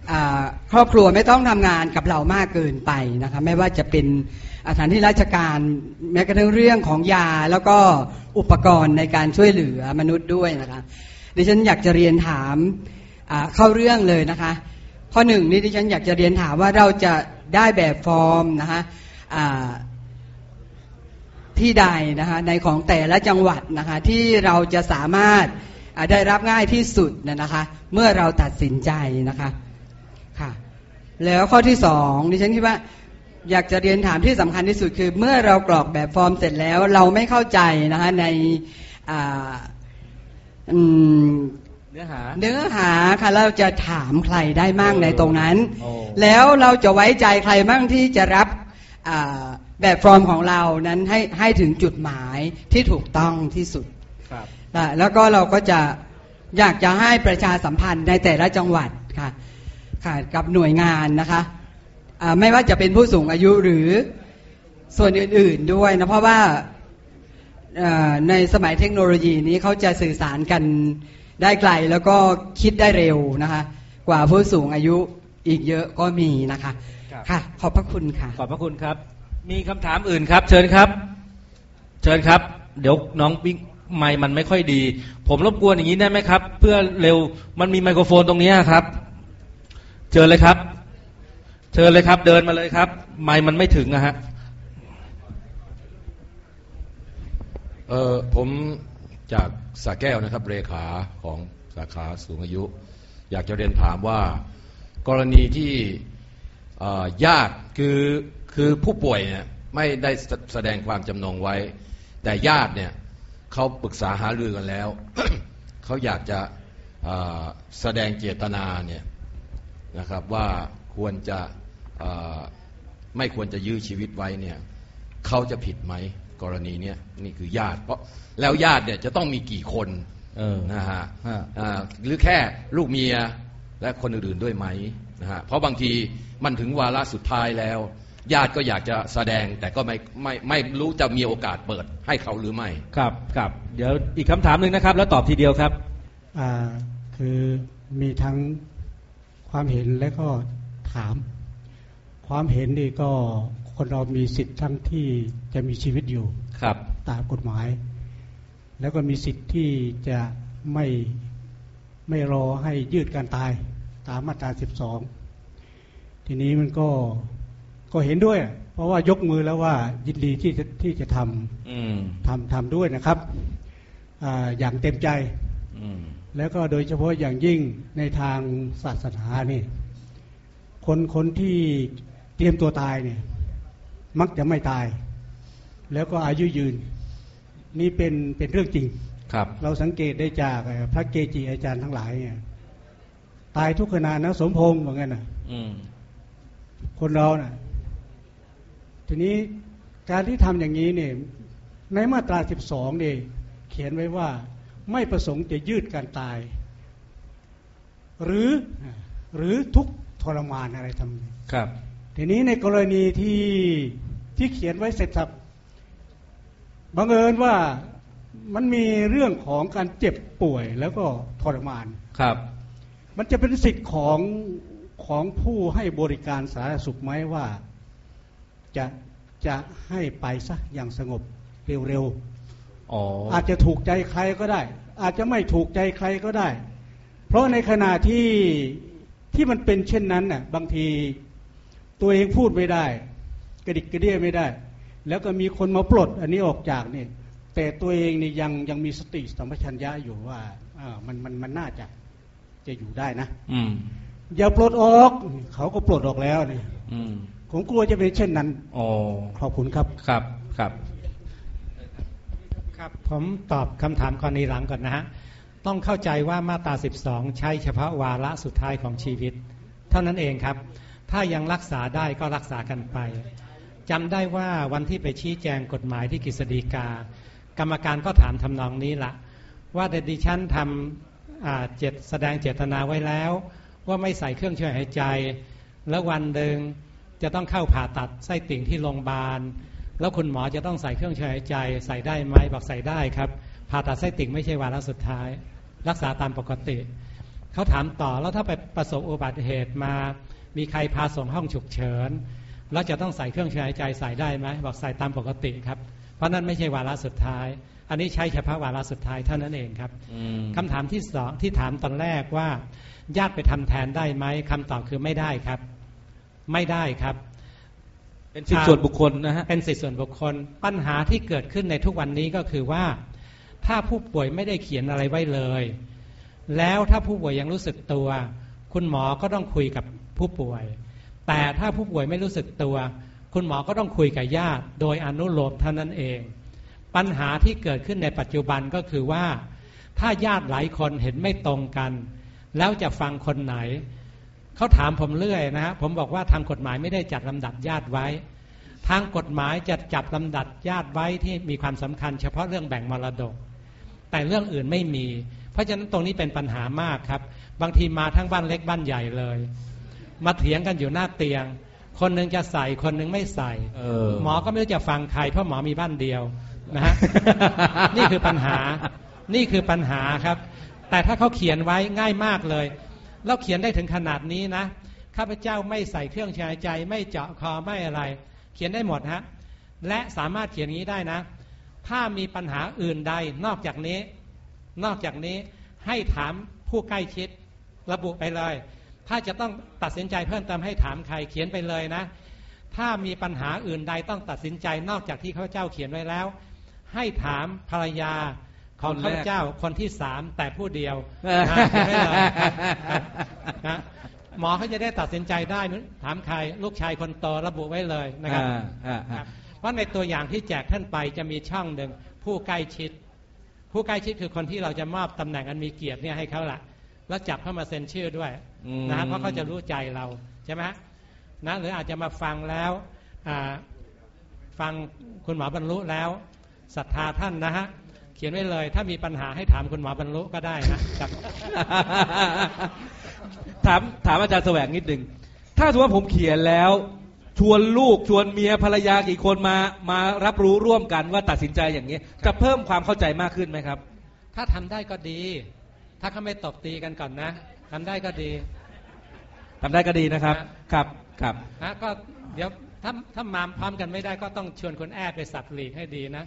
ครอบครัวไม่ต้องทำงานกับเรามากเกินไปนะคะไม่ว่าจะเป็นสถานที่ราชการแม้กระทั่งเรื่องของยาแล้วก็อุปกรณ์ในการช่วยเหลือมนุษย์ด้วยนะคะดิฉันอยากจะเรียนถามเข้าเรื่องเลยนะคะข้อหนึ่งนี่ดิฉันอยากจะเรียนถามว่าเราจะได้แบบฟอร์มนะคะที่ใดนะคะในของแต่ละจังหวัดนะคะที่เราจะสามารถได้รับง่ายที่สุดนะคะเมื่อเราตัดสินใจนะคะค่ะแล้วข้อที่สองดิฉันคิดว่าอยากจะเรียนถามที่สำคัญที่สุดคือเมื่อเรากรอกแบบฟอร์มเสร็จแล้วเราไม่เข้าใจนะคะในเนื้อหาเนื้อหาค่ะเราจะถามใครได้มั่งในตรงนั้นแล้วเราจะไว้ใจใครมั่งที่จะรับแบบฟอร์มของเรานั้นให้ให้ถึงจุดหมายที่ถูกต้องที่สุดครับแล้วก็เราก็จะอยากจะให้ประชาสัมพันธ์ในแต่ละจังหวัดค่ะค่ะกับหน่วยงานนะคะไม่ว่าจะเป็นผู้สูงอายุหรือส่วนอื่นๆด้วยนะเพราะว่าในสมัยเทคโนโลยีนี้เขาจะสื่อสารกันได้ไกลแล้วก็คิดได้เร็วนะคะกว่าผู้สูงอายุอีกเยอะก็มีนะคะค่ะขอบพระคุณค่ะขอบพระคุณครับมีคำถามอื่นครับเชิญครับเชิญครับเดี๋ยวน้องปิ๊งไมค์มันไม่ค่อยดีผมรบกวนอย่างนี้ได้ไหมครับเพื่อเร็วมันมีไมโครโฟนตรงนี้ครับเชิญเลยครับเชิญเลยครับเดินมาเลยครับไมค์มันไม่ถึงนะฮะเออผมจากสระแก้วนะครับเลขาของสาขาสูงอายุอยากจะเรียนถามว่ากรณีที่ญาติคือคือผู้ป่วยเนี่ยไม่ได้แสดงความจำนงไว้แต่ญาติเนี่ยเขาปรึกษาหารือกันแล้ว เขาอยากจะแสดงเจตนาเนี่ยนะครับว่าควรจะไม่ควรจะยื้อชีวิตไว้เนี่ยเขาจะผิดไหมกรณีเนี้ยนี่คือญาติเพราะแล้วญาติเนี่ยจะต้องมีกี่คนนะฮะหรือแค่ลูกเมียและคนอื่นๆด้วยไหมนะฮะเพราะบางทีมันถึงวาระสุดท้ายแล้วญาติก็อยากจะแสดงแต่ก็ไม่ไม่ไม่รู้จะมีโอกาสเปิดให้เขาหรือไม่ครับครับเดี๋ยวอีกคำถามหนึ่งนะครับแล้วตอบทีเดียวครับอ่าคือมีทั้งความเห็นและก็ถามความเห็นนี่ก็คนเรามีสิทธิ์ทั้งที่จะมีชีวิตอยู่ครับตามกฎหมายแล้วก็มีสิทธิ์ที่จะไม่ไม่รอให้ยืดการตายตามมาตราสิบสองทีนี้มันก็ก็เห็นด้วยเพราะว่ายกมือแล้วว่ายินดีที่จะที่จะทำทำทำด้วยนะครับ อ, อย่างเต็มใจแล้วก็โดยเฉพาะอย่างยิ่งในทางศาสนานี่คนคนที่เตรียมตัวตายเนี่ยมักจะไม่ตายแล้วก็อายุยืนนี่เป็นเป็นเรื่องจริงครับเราสังเกตได้จากพระเกจิอาจารย์ทั้งหลายเนี่ยตายทุกขณะนะสมพงษ์เหมือนกันนะคนเรานะ่ะทีนี้การที่ทำอย่างนี้เนี่ยในมาตราสิบสองเนี่ยเขียนไว้ว่าไม่ประสงค์จะยืดการตายหรือหรือทุกทรมานอะไรทำครับทีนี้ในกรณีที่ที่เขียนไว้เสร็จสับบังเอิญว่ามันมีเรื่องของการเจ็บป่วยแล้วก็ทรมานครับมันจะเป็นสิทธิ์ของของผู้ให้บริการสาธารณสุขไหมว่าจะจะให้ไปซะอย่างสงบเร็วๆอ๋ออาจจะถูกใจใครก็ได้อาจจะไม่ถูกใจใครก็ได้เพราะในขณะที่ที่มันเป็นเช่นนั้นน่ะบางทีตัวเองพูดไม่ได้กระดิกกระเดี้ยไม่ได้แล้วก็มีคนมาปลดอันนี้ออกจากนี่แต่ตัวเองนี่ยังยังมีสติสัมปชัญญะอยู่ว่าอ่ามันมันมันน่าจะจะอยู่ได้นะอืมอย่าปลดออกเขาก็ปลดออกแล้วนี่อืมผมกลัวจะเป็นเช่นนั้นอ๋อขอบคุณครับครับครับครับผมตอบคำถามกรณีหลังก่อนนะฮะต้องเข้าใจว่ามาตราสิบสองใช้เฉพาะวาระสุดท้ายของชีวิตเท่านั้นเองครับถ้ายังรักษาได้ก็รักษากันไปจำได้ว่าวันที่ไปชี้แจงกฎหมายที่กฤษฎีกากรรมการก็ถามทำนองนี้ละว่าดิฉันทำเจตแสดงเจตนาไว้แล้วว่าไม่ใส่เครื่องช่วยหายใจแล้ววันหนึ่งจะต้องเข้าผ่าตัดไส้ติ่งที่โรงพยาบาลแล้วคุณหมอจะต้องใส่เครื่องช่วยหายใจใส่ได้ไหมบอกใส่ได้ครับผ่าตัดไส้ติ่งไม่ใช่วาระสุดท้ายรักษาตามปกติเขาถามต่อแล้วถ้าไปประสบอุบัติเหตุมามีใครพาส่งห้องฉุกเฉินแล้วจะต้องใส่เครื่องช่วยหายใจใส่ได้ไหมบอกใส่ตามปกติครับเพราะนั้นไม่ใช่วาระสุดท้ายอันนี้ใช้เฉพาะวาระสุดท้ายเท่านั้นเองครับคำถามที่สองที่ถามตอนแรกว่าญาติไปทำแทนได้ไหมคำตอบคือไม่ได้ครับไม่ได้ครับเป็นสิทธิส่วนบุคคลนะฮะเป็นสิทธิส่วนบุคคลปัญหาที่เกิดขึ้นในทุกวันนี้ก็คือว่าถ้าผู้ป่วยไม่ได้เขียนอะไรไว้เลยแล้วถ้าผู้ป่วยยังรู้สึกตัวคุณหมอก็ต้องคุยกับผู้ป่วยแต่ถ้าผู้ป่วยไม่รู้สึกตัวคุณหมอก็ต้องคุยกับญาติโดยอนุโลมเท่านั้นเองปัญหาที่เกิดขึ้นในปัจจุบันก็คือว่าถ้าญาติหลายคนเห็นไม่ตรงกันแล้วจะฟังคนไหนเขาถามผมเรื่อยนะฮะผมบอกว่าทางกฎหมายไม่ได้จัดลำดับญาติไว้ทางกฎหมายจะจัดลำดับญาติไว้ที่มีความสำคัญเฉพาะเรื่องแบ่งมรดกแต่เรื่องอื่นไม่มีเพราะฉะนั้นตรงนี้เป็นปัญหามากครับบางทีมาทั้งบ้านเล็กบ้านใหญ่เลยมาเถียงกันอยู่หน้าเตียงคนนึงจะใส่คนนึงไม่ใส่หมอก็ไม่รู้จะฟังใครเพราะหมอมีบ้านเดียวนะฮะ นี่คือปัญหานี่คือปัญหาครับแต่ถ้าเขาเขียนไว้ง่ายมากเลยแล้วเขียนได้ถึงขนาดนี้นะข้าพเจ้าไม่ใส่เครื่องช่วยหายใจไม่เจาะคอไม่อะไรเขียนได้หมดฮะและสามารถเขียนอย่างนี้ได้นะถ้ามีปัญหาอื่นใดนอกจากนี้นอกจากนี้ให้ถามผู้ใกล้ชิดระบุไปเลยถ้าจะต้องตัดสินใจเพิ่มเติมให้ถามใครเขียนไปเลยนะถ้ามีปัญหาอื่นใดต้องตัดสินใจนอกจากที่ข้าพเจ้าเขียนไว้แล้วให้ถามภรรยาของข้าพเจ้าคนที่สามแต่ผู้เดียวนะไม่เลยนะหมอเขาจะได้ตัดสินใจได้ถามใครลูกชายคนโตระบุไว้เลยนะครับเพราะในตัวอย่างที่แจกท่านไปจะมีช่องหนึ่งผู้ใกล้ชิดผู้ใกล้ชิดคือคนที่เราจะมอบตำแหน่งอันมีเกียรติเนี่ยให้เขาละแล้วจับเข้ามาเซ็นชื่อด้วยนะเพราะเขาจะรู้ใจเราใช่ไหมนะหรืออาจจะมาฟังแล้วฟังคุณหมอบรรลุแล้วศรัทธาท่านนะฮะเขียนไว้เลยถ้ามีปัญหาให้ถามคุณหมอบรรลุก็ได้นะครับถามถามอาจารย์แสวงนิดหนึ่งถ้าสมมติว่าผมเขียนแล้วชวนลูกชวนเมียภรรยากี่คนมามารับรู้ร่วมกันว่าตัดสินใจอย่างนี้จะเพิ่มความเข้าใจมากขึ้นไหมครับถ้าทำได้ก็ดีถ้าเขาไม่ตบตีกันก่อนนะทำได้ก็ดีทำได้ก็ดีนะครับครับครับนะก็เดี๋ยวถ้าถ้ามาพร้อมกันไม่ได้ก็ต้องชวนคนแอบไปสับหลีกให้ดีนะ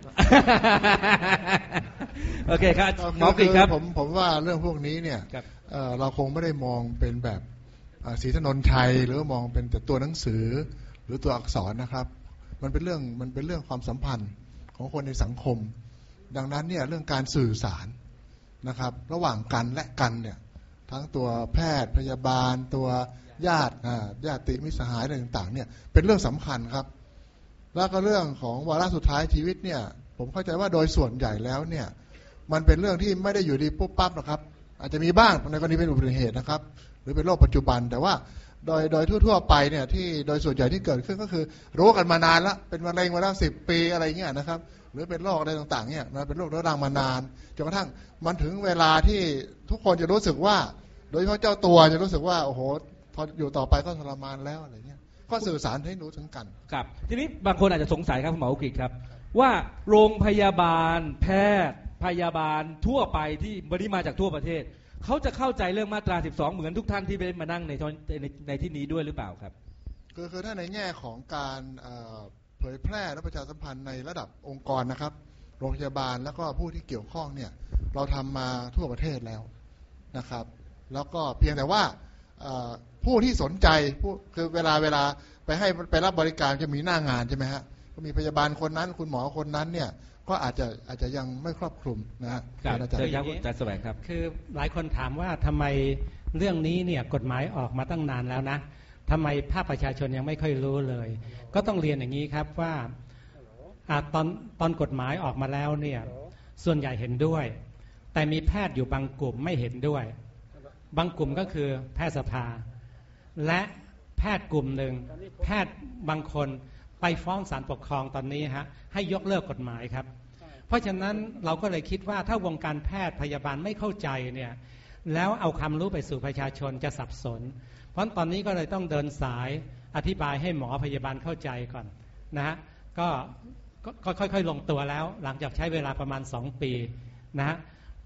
โอเคครับหมอกฤษครับผมผมว่าเรื่องพวกนี้เนี่ยเราคงไม่ได้มองเป็นแบบศรีถนนชัยหรือมองเป็นแต่ตัวหนังสือหรือตัวอักษรนะครับมันเป็นเรื่องมันเป็นเรื่องความสัมพันธ์ของคนในสังคมดังนั้นเนี่ยเรื่องการสื่อสารนะครับระหว่างกันและกันเนี่ยทั้งตัวแพทย์พยาบาลตัวญาติญาติมิตรสหายอะไรต่างๆเนี่ยเป็นเรื่องสำคัญครับแล้วก็เรื่องของวาระสุดท้ายชีวิตเนี่ยผมเข้าใจว่าโดยส่วนใหญ่แล้วเนี่ยมันเป็นเรื่องที่ไม่ได้อยู่ดีปุ๊บปั๊บนะครับอาจจะมีบ้างในกรณีเป็นอุบัติเหตุนะครับหรือเป็นโรคปัจจุบันแต่ว่าโดยโดยทั่วๆไปเนี่ยที่โดยส่วนใหญ่ที่เกิดขึ้นก็คือรู้กันมานานแล้วเป็นมะเร็งมาแล้วสิบปีอะไรเงี้ยนะครับหรือเป็นโรคอะไรต่างๆเนี่ยมันเป็นโรคเรื้อรังมานานจนกระทั่งมันถึงเวลาที่ทุกคนจะรู้สึกว่าโดยเฉพาะเจ้าตัวจะรู้สึกว่าโอ้โหพออยู่ต่อไปก็ทรมานแล้วอะไรเงี้ยก็สื่อสารให้รู้ถึงกันครับทีนี้บางคนอาจจะสงสัยครับคุณหมออุกฤษครับว่าโรงพยาบาลแพทย์พยาบาลทั่วไปที่บริมาจากทั่วประเทศเขาจะเข้าใจเรื่องมาตราสิบสองเหมือนทุกท่านที่ไปมานั่งในในในที่นี้ด้วยหรือเปล่าครับคือคือถ้าในแง่ของการเผยแพร่และประชาสัมพันธ์ในระดับองค์กรนะครับโรงพยาบาลแล้วก็ผู้ที่เกี่ยวข้องเนี่ยเราทำมาทั่วประเทศแล้วนะครับแล้วก็เพียงแต่ว่าผู้ที่สนใจผู้คือเวลาเวลาไปให้ไปรับบริการจะมีหน้างานใช่ไหมฮะก็มีพยาบาลคนนั้นคุณหมอคนนั้นเนี่ยก็อาจจะอาจจะยังไม่ครอบคลุมนะฮะอาจารย์อาจารย์แสวงครับคือหลายคนถามว่าทำไมเรื่องนี้เนี่ยกฎหมายออกมาตั้งนานแล้วนะทำไมภาคประชาชนยังไม่ค่อยรู้เลยก็ต้องเรียนอย่างนี้ครับว่าตอนตอนกฎหมายออกมาแล้วเนี่ยส่วนใหญ่เห็นด้วยแต่มีแพทย์อยู่บางกลุ่มไม่เห็นด้วยบางกลุ่มก็คือแพทยสภาและแพทย์กลุ่มหนึ่งแพทย์บางคนไปฟ้องศาลปกครองตอนนี้ฮะให้ยกเลิกกฎหมายครับเพราะฉะนั้นเราก็เลยคิดว่าถ้าวงการแพทย์พยาบาลไม่เข้าใจเนี่ยแล้วเอาความรู้ไปสู่ประชาชนจะสับสนเพราะตอนนี้ก็เลยต้องเดินสายอธิบายให้หมอพยาบาลเข้าใจก่อนนะฮะก็ก็ค่อยๆลงตัวแล้วหลังจากใช้เวลาประมาณสองปีนะฮะ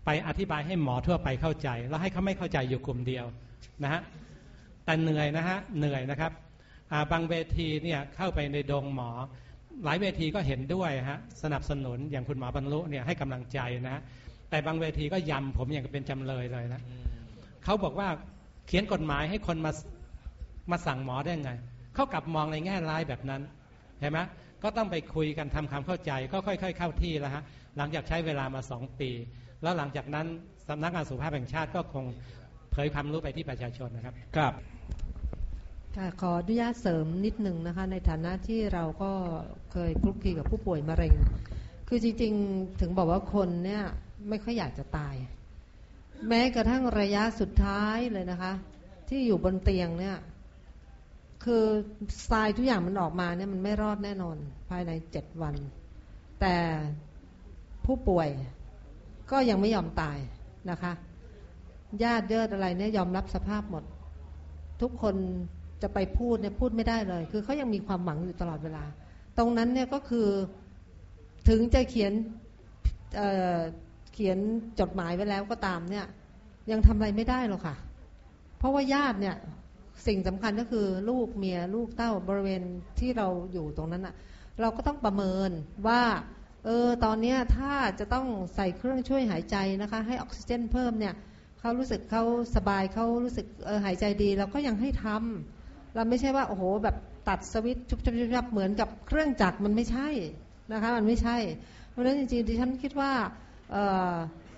ไปอธิบายให้หมอทั่วไปเข้าใจแล้วให้เขาไม่เข้าใจอยู่กลุ่มเดียวนะฮะแต่เหนื่อยนะฮะเหนื่อยนะครับบางเวทีเนี่ยเข้าไปในดงหมอหลายเวทีก็เห็นด้วยฮะสนับสนุนอย่างคุณหมอบรรลุเนี่ยให้กำลังใจนะฮะแต่บางเวทีก็ยำผมอย่างเป็นจำเลยเลยนะเขาบอกว่าเขียนกฎหมายให้คนมามาสั่งหมอได้ไงเขากลับมองในแง่ร้ายแบบนั้นเห็นไหมก็ต้องไปคุยกันทำความเข้าใจก็ค่อยๆเข้าที่แล้วฮะหลังจากใช้เวลามาสองปีแล้วหลังจากนั้นสำนักงานสุขภาพแห่งชาติก็คงเผยความรู้ไปที่ประชาชนนะครับครับค่ะขออนุญาตเสริมนิดหนึ่งนะคะในฐานะที่เราก็เคยคลุกคลีกับผู้ป่วยมะเร็งคือจริงๆถึงบอกว่าคนเนี่ยไม่ค่อยอยากจะตายแม้กระทั่งระยะสุดท้ายเลยนะคะที่อยู่บนเตียงเนี่ยคือทรายทุกอย่างมันออกมาเนี่ยมันไม่รอดแน่นอนภายในเจ็ดวันแต่ผู้ป่วยก็ยังไม่ยอมตายนะคะญาติเยิดอะไรเนี่ยยอมรับสภาพหมดทุกคนจะไปพูดเนี่ยพูดไม่ได้เลยคือเขายังมีความหวังอยู่ตลอดเวลาตรงนั้นเนี่ยก็คือถึงจะเขียน เอ่อ เขียนจดหมายไว้แล้วก็ตามเนี่ยยังทำอะไรไม่ได้หรอกค่ะเพราะว่าญาติเนี่ยสิ่งสำคัญก็คือลูกเมียลูกเต้าบริเวณที่เราอยู่ตรงนั้นอะเราก็ต้องประเมินว่าเออตอนนี้ถ้าจะต้องใส่เครื่องช่วยหายใจนะคะให้ออกซิเจนเพิ่มเนี่ยเขารู้สึกเขาสบายเขารู้สึกเออหายใจดีเราก็ยังให้ทำเราไม่ใช่ว่าโอ้โหแบบตัดสวิตช์ชุบๆๆเหมือนกับเครื่องจักรมันไม่ใช่นะคะมันไม่ใช่เพราะฉะนั้นจริงๆดิฉันคิดว่าเออ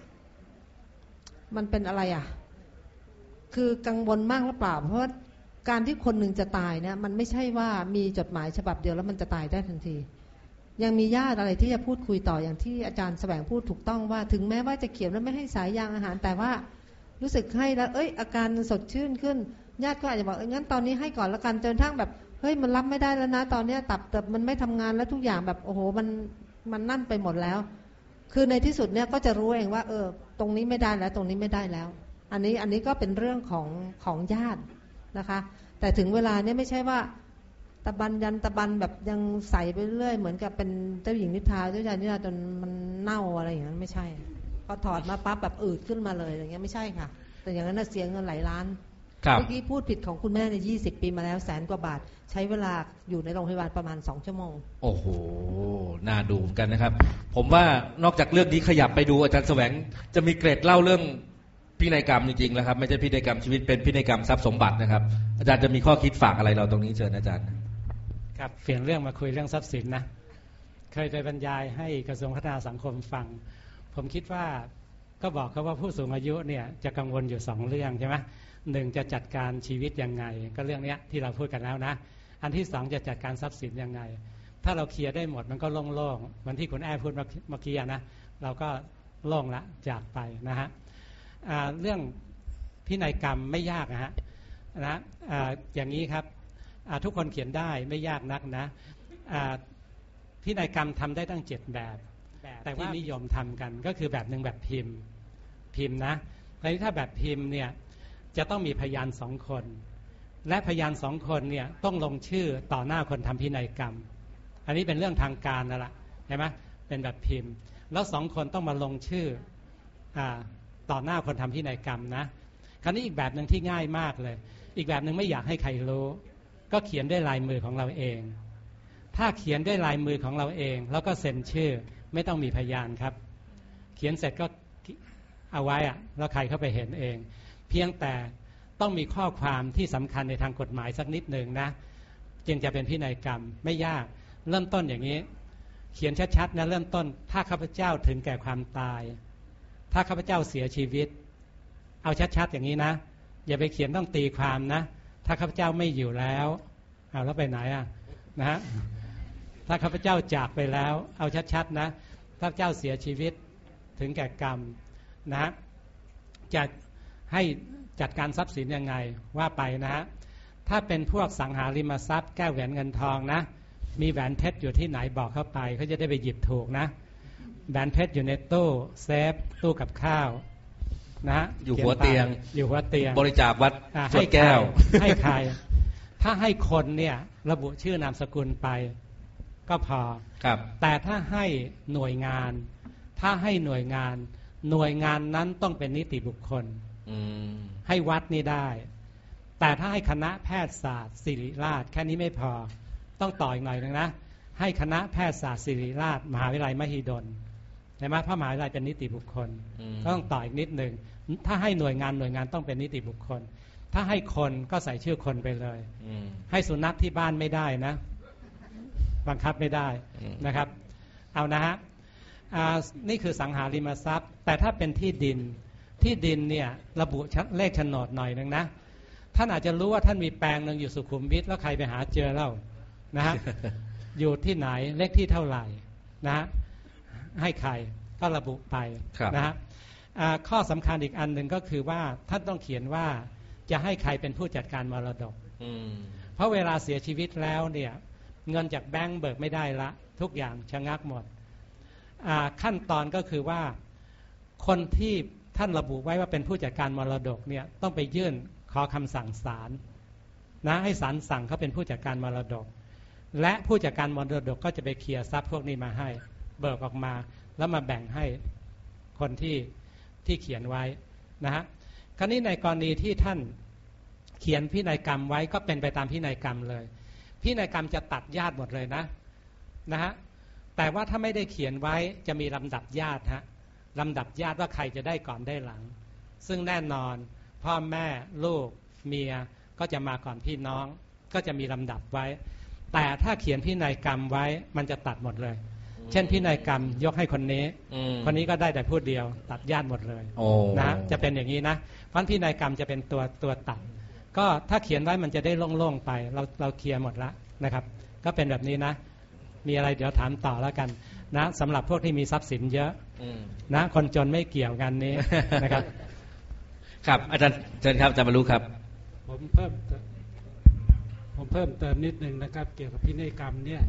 มันเป็นอะไรอ่ะคือกังวลมากหรือเปล่าเพราะว่าการที่คนหนึ่งจะตายเนี่ยมันไม่ใช่ว่ามีจดหมายฉบับเดียวแล้วมันจะตายได้ทันทียังมีญาติอะไรที่จะพูดคุยต่ออย่างที่อาจารย์แสวงพูดถูกต้องว่าถึงแม้ว่าจะเขียนว่าไม่ให้สายยางอาหารแต่ว่ารู้สึกให้แล้วเอ้ยอาการสดชื่นขึ้นญาติก็อาจจะบอกงั้นตอนนี้ให้ก่อนละกันจนทั้งแบบเฮ้ยมันรับไม่ได้แล้วนะตอนนี้ตับตับมันไม่ทำงานแล้วทุกอย่างแบบโอ้โหมันมันนั่นไปหมดแล้วคือในที่สุดเนี่ยก็จะรู้เองว่าเออตรงนี้ไม่ได้แล้วตรงนี้ไม่ได้แล้วอันนี้อันนี้ก็เป็นเรื่องของของญาตินะคะแต่ถึงเวลาเนี่ยไม่ใช่ว่าตะบันยันตะบันแบบยังใส่ไปเรื่อยเหมือนกับเป็นเจ้าหญิงนิทราเจ้าชายนิทราจนมันเน่าอะไรอย่างนั้นไม่ใช่พอถอดมาปั๊บแบบอืดขึ้นมาเลยอย่างเงี้ยไม่ใช่ค่ะแต่อย่างนั้นเสียเงินหลายล้านเมื่อกี้พูดผิดของคุณแม่ในยี่สิบปีมาแล้วแสนกว่าบาทใช้เวลาอยู่ในโรงพยาบาลประมาณสองชั่วโมงโอ้โหน่าดูกันนะครับผมว่านอกจากเรื่องนี้ขยับไปดูอาจารย์แสวงจะมีเกร็ดเล่าเรื่องพินัยกรรมจริงๆแล้วครับไม่ใช่พินัยกรรมชีวิตเป็นพินัยกรรมทรัพย์สมบัตินะครับอาจารย์จะมีข้อคิดฝากอะไรเราตรงนี้เชิญอาจารย์ครับเปลี่ยนเรื่องมาคุยเรื่องทรัพย์สินนะเคยไปบรรยายให้กระทรวงพัฒนาสังคมฟังผมคิดว่าก็บอกเขาว่าผู้สูงอายุเนี่ยจะกังวลอยู่สองเรื่องใช่ไหมหนึ่งจะจัดการชีวิตยังไงก็เรื่องนี้ที่เราพูดกันแล้วนะอันที่สองจะจัดการทรัพย์สินยังไงถ้าเราเคลียร์ได้หมดมันก็โล่งๆเหมือนที่คุณแอ้พูดเมื่อกี้นะเราก็โล่งละจากไปนะฮะเรื่องพินัยกรรมไม่ยากนะฮะนะอย่างนี้ครับทุกคนเขียนได้ไม่ยากนักนะพินัยกรรมทำได้ตั้งเจ็ดแบบแต่ว่านิยมทำกันก็คือแบบหนึ่งแบบพิมพ์พิมพ์นะแต่ถ้าแบบพิมพ์เนี่ยจะต้องมีพยานสองคนและพยานสองคนเนี่ยต้องลงชื่อต่อหน้าคนทำพินัยกรรมอันนี้เป็นเรื่องทางการนั่นแหละเห็นไหมเป็นแบบพิมพ์แล้วสองคนต้องมาลงชื่อต่อหน้าคนทำพินัยกรรมนะคราวนี้อีกแบบหนึ่งที่ง่ายมากเลยอีกแบบหนึ่งไม่อยากให้ใครรู้ก็เขียนด้วยลายมือของเราเองถ้าเขียนด้วยลายมือของเราเองแล้วก็เซ็นชื่อไม่ต้องมีพยานครับเขียนเสร็จก็เอาไว้อะแล้วใครเข้าไปเห็นเองเพียงแต่ต้องมีข้อความที่สำคัญในทางกฎหมายสักนิดหนึ่งนะจึงจะเป็นพินัยกรรมไม่ยากเริ่มต้นอย่างนี้เขียนชัดๆนะเริ่มต้นถ้าข้าพเจ้าถึงแก่ความตายถ้าข้าพเจ้าเสียชีวิตเอาชัดๆอย่างนี้นะอย่าไปเขียนต้องตีความนะถ้าข้าพเจ้าไม่อยู่แล้วเอาแล้วไปไหนอ่ะนะฮะถ้าข้าพเจ้าจากไปแล้วเอาชัดๆนะข้าพเจ้าเสียชีวิตถึงแก่กรรมนะจะให้จัดการทรัพย์สินยังไงว่าไปนะฮะถ้าเป็นพวกสังหาริมทรัพย์แก้วแหวนเงินทองนะมีแหวนเพชรอยู่ที่ไหนบอกเข้าไปเขาจะได้ไปหยิบถูกนะแหวนเพชรอยู่ในตู้เซฟตู้กับข้าวนะอยู่หัวเตียงอยู่หัวเตียงบริจาควัดให้แก้วให้ใครถ้าให้คนเนี่ยระบุชื่อนามสกุลไปก็พอครับแต่ถ้าให้หน่วยงานถ้าให้หน่วยงานหน่วยงานนั้นต้องเป็นนิติบุคคลให้วัดนี่ได้แต่ถ้าให้คณะแพทยศาสตร์ศิริราชแค่นี้ไม่พอต้องต่ออีกหน่อยนึงนะให้คณะแพทยศาสตร์ศิริราชมหาวิทยาลัยมหิดลใช่ไหมพระมหาวิทยาลัยเป็นนิติบุคคลก็ต้องต่ออีกนิดหนึ่งถ้าให้หน่วยงานหน่วยงานต้องเป็นนิติบุคคลถ้าให้คนก็ใส่ชื่อคนไปเลยให้สุนัขที่บ้านไม่ได้นะบังคับไม่ได้นะครับเอานะฮะนี่คือสังหาริมทรัพย์แต่ถ้าเป็นที่ดินที่ดินเนี่ยระบุเลขโฉนดหน่อยนึงนะท่านอาจจะรู้ว่าท่านมีแปลงหนึ่งอยู่สุขุมวิทแล้วใครไปหาเจอเล่านะฮะ อยู่ที่ไหนเลขที่เท่าไหร่นะฮะให้ใครก็ระบุไปนะฮะข้อสำคัญอีกอันหนึ่งก็คือว่าท่านต้องเขียนว่าจะให้ใครเป็นผู้จัดการมรดกเพราะเวลาเสียชีวิตแล้วเนี่ยเงินจากแบงก์เบิกไม่ได้ละทุกอย่างชะงักหมดขั้นตอนก็คือว่าคนที่ท่านระบุไว้ว่าเป็นผู้จัดการมรดกเนี่ยต้องไปยื่นขอคำสั่งศาลนะให้ศาลสั่งเขาเป็นผู้จัดการมรดกและผู้จัดการมรดกก็จะไปเคลียร์ทรัพย์พวกนี้มาให้เบิกออกมาแล้วมาแบ่งให้คนที่ที่เขียนไว้นะฮะคราวนี้ในกรณีที่ท่านเขียนพินัยกรรมไว้ก็เป็นไปตามพินัยกรรมเลยพินัยกรรมจะตัดญาติหมดเลยนะนะฮะแต่ว่าถ้าไม่ได้เขียนไว้จะมีลำดับญาติฮะลำดับญาติว่าใครจะได้ก่อนได้หลังซึ่งแน่นอนพ่อแม่ลูกเมียก็จะมาก่อนพี่น้องก็จะมีลำดับไว้แต่ถ้าเขียนพินัยกรรมไว้มันจะตัดหมดเลยเช่นพินัยกรรมยกให้คนนี้คนนี้ก็ได้แต่ผู้เดียวตัดญาติหมดเลยนะจะเป็นอย่างนี้นะเพราะพินัยกรรมจะเป็นตัวตัวตัดก็ถ้าเขียนไว้มันจะได้โล่งๆไปเราเราเคลียร์หมดแล้วนะครับก็เป็นแบบนี้นะมีอะไรเดี๋ยวถามต่อแล้วกันนะสำหรับพวกที่มีทรัพย์สินเยอะนะคนจนไม่เกี่ยวกันนี้นะครับครับอาจารย์เชิญครับอาจารย์บรรลุครับผมเพิ่มผมเพิ่มเติมนิดนึงนะครับเกี่ยวกับพินัยกรรมเนี่ย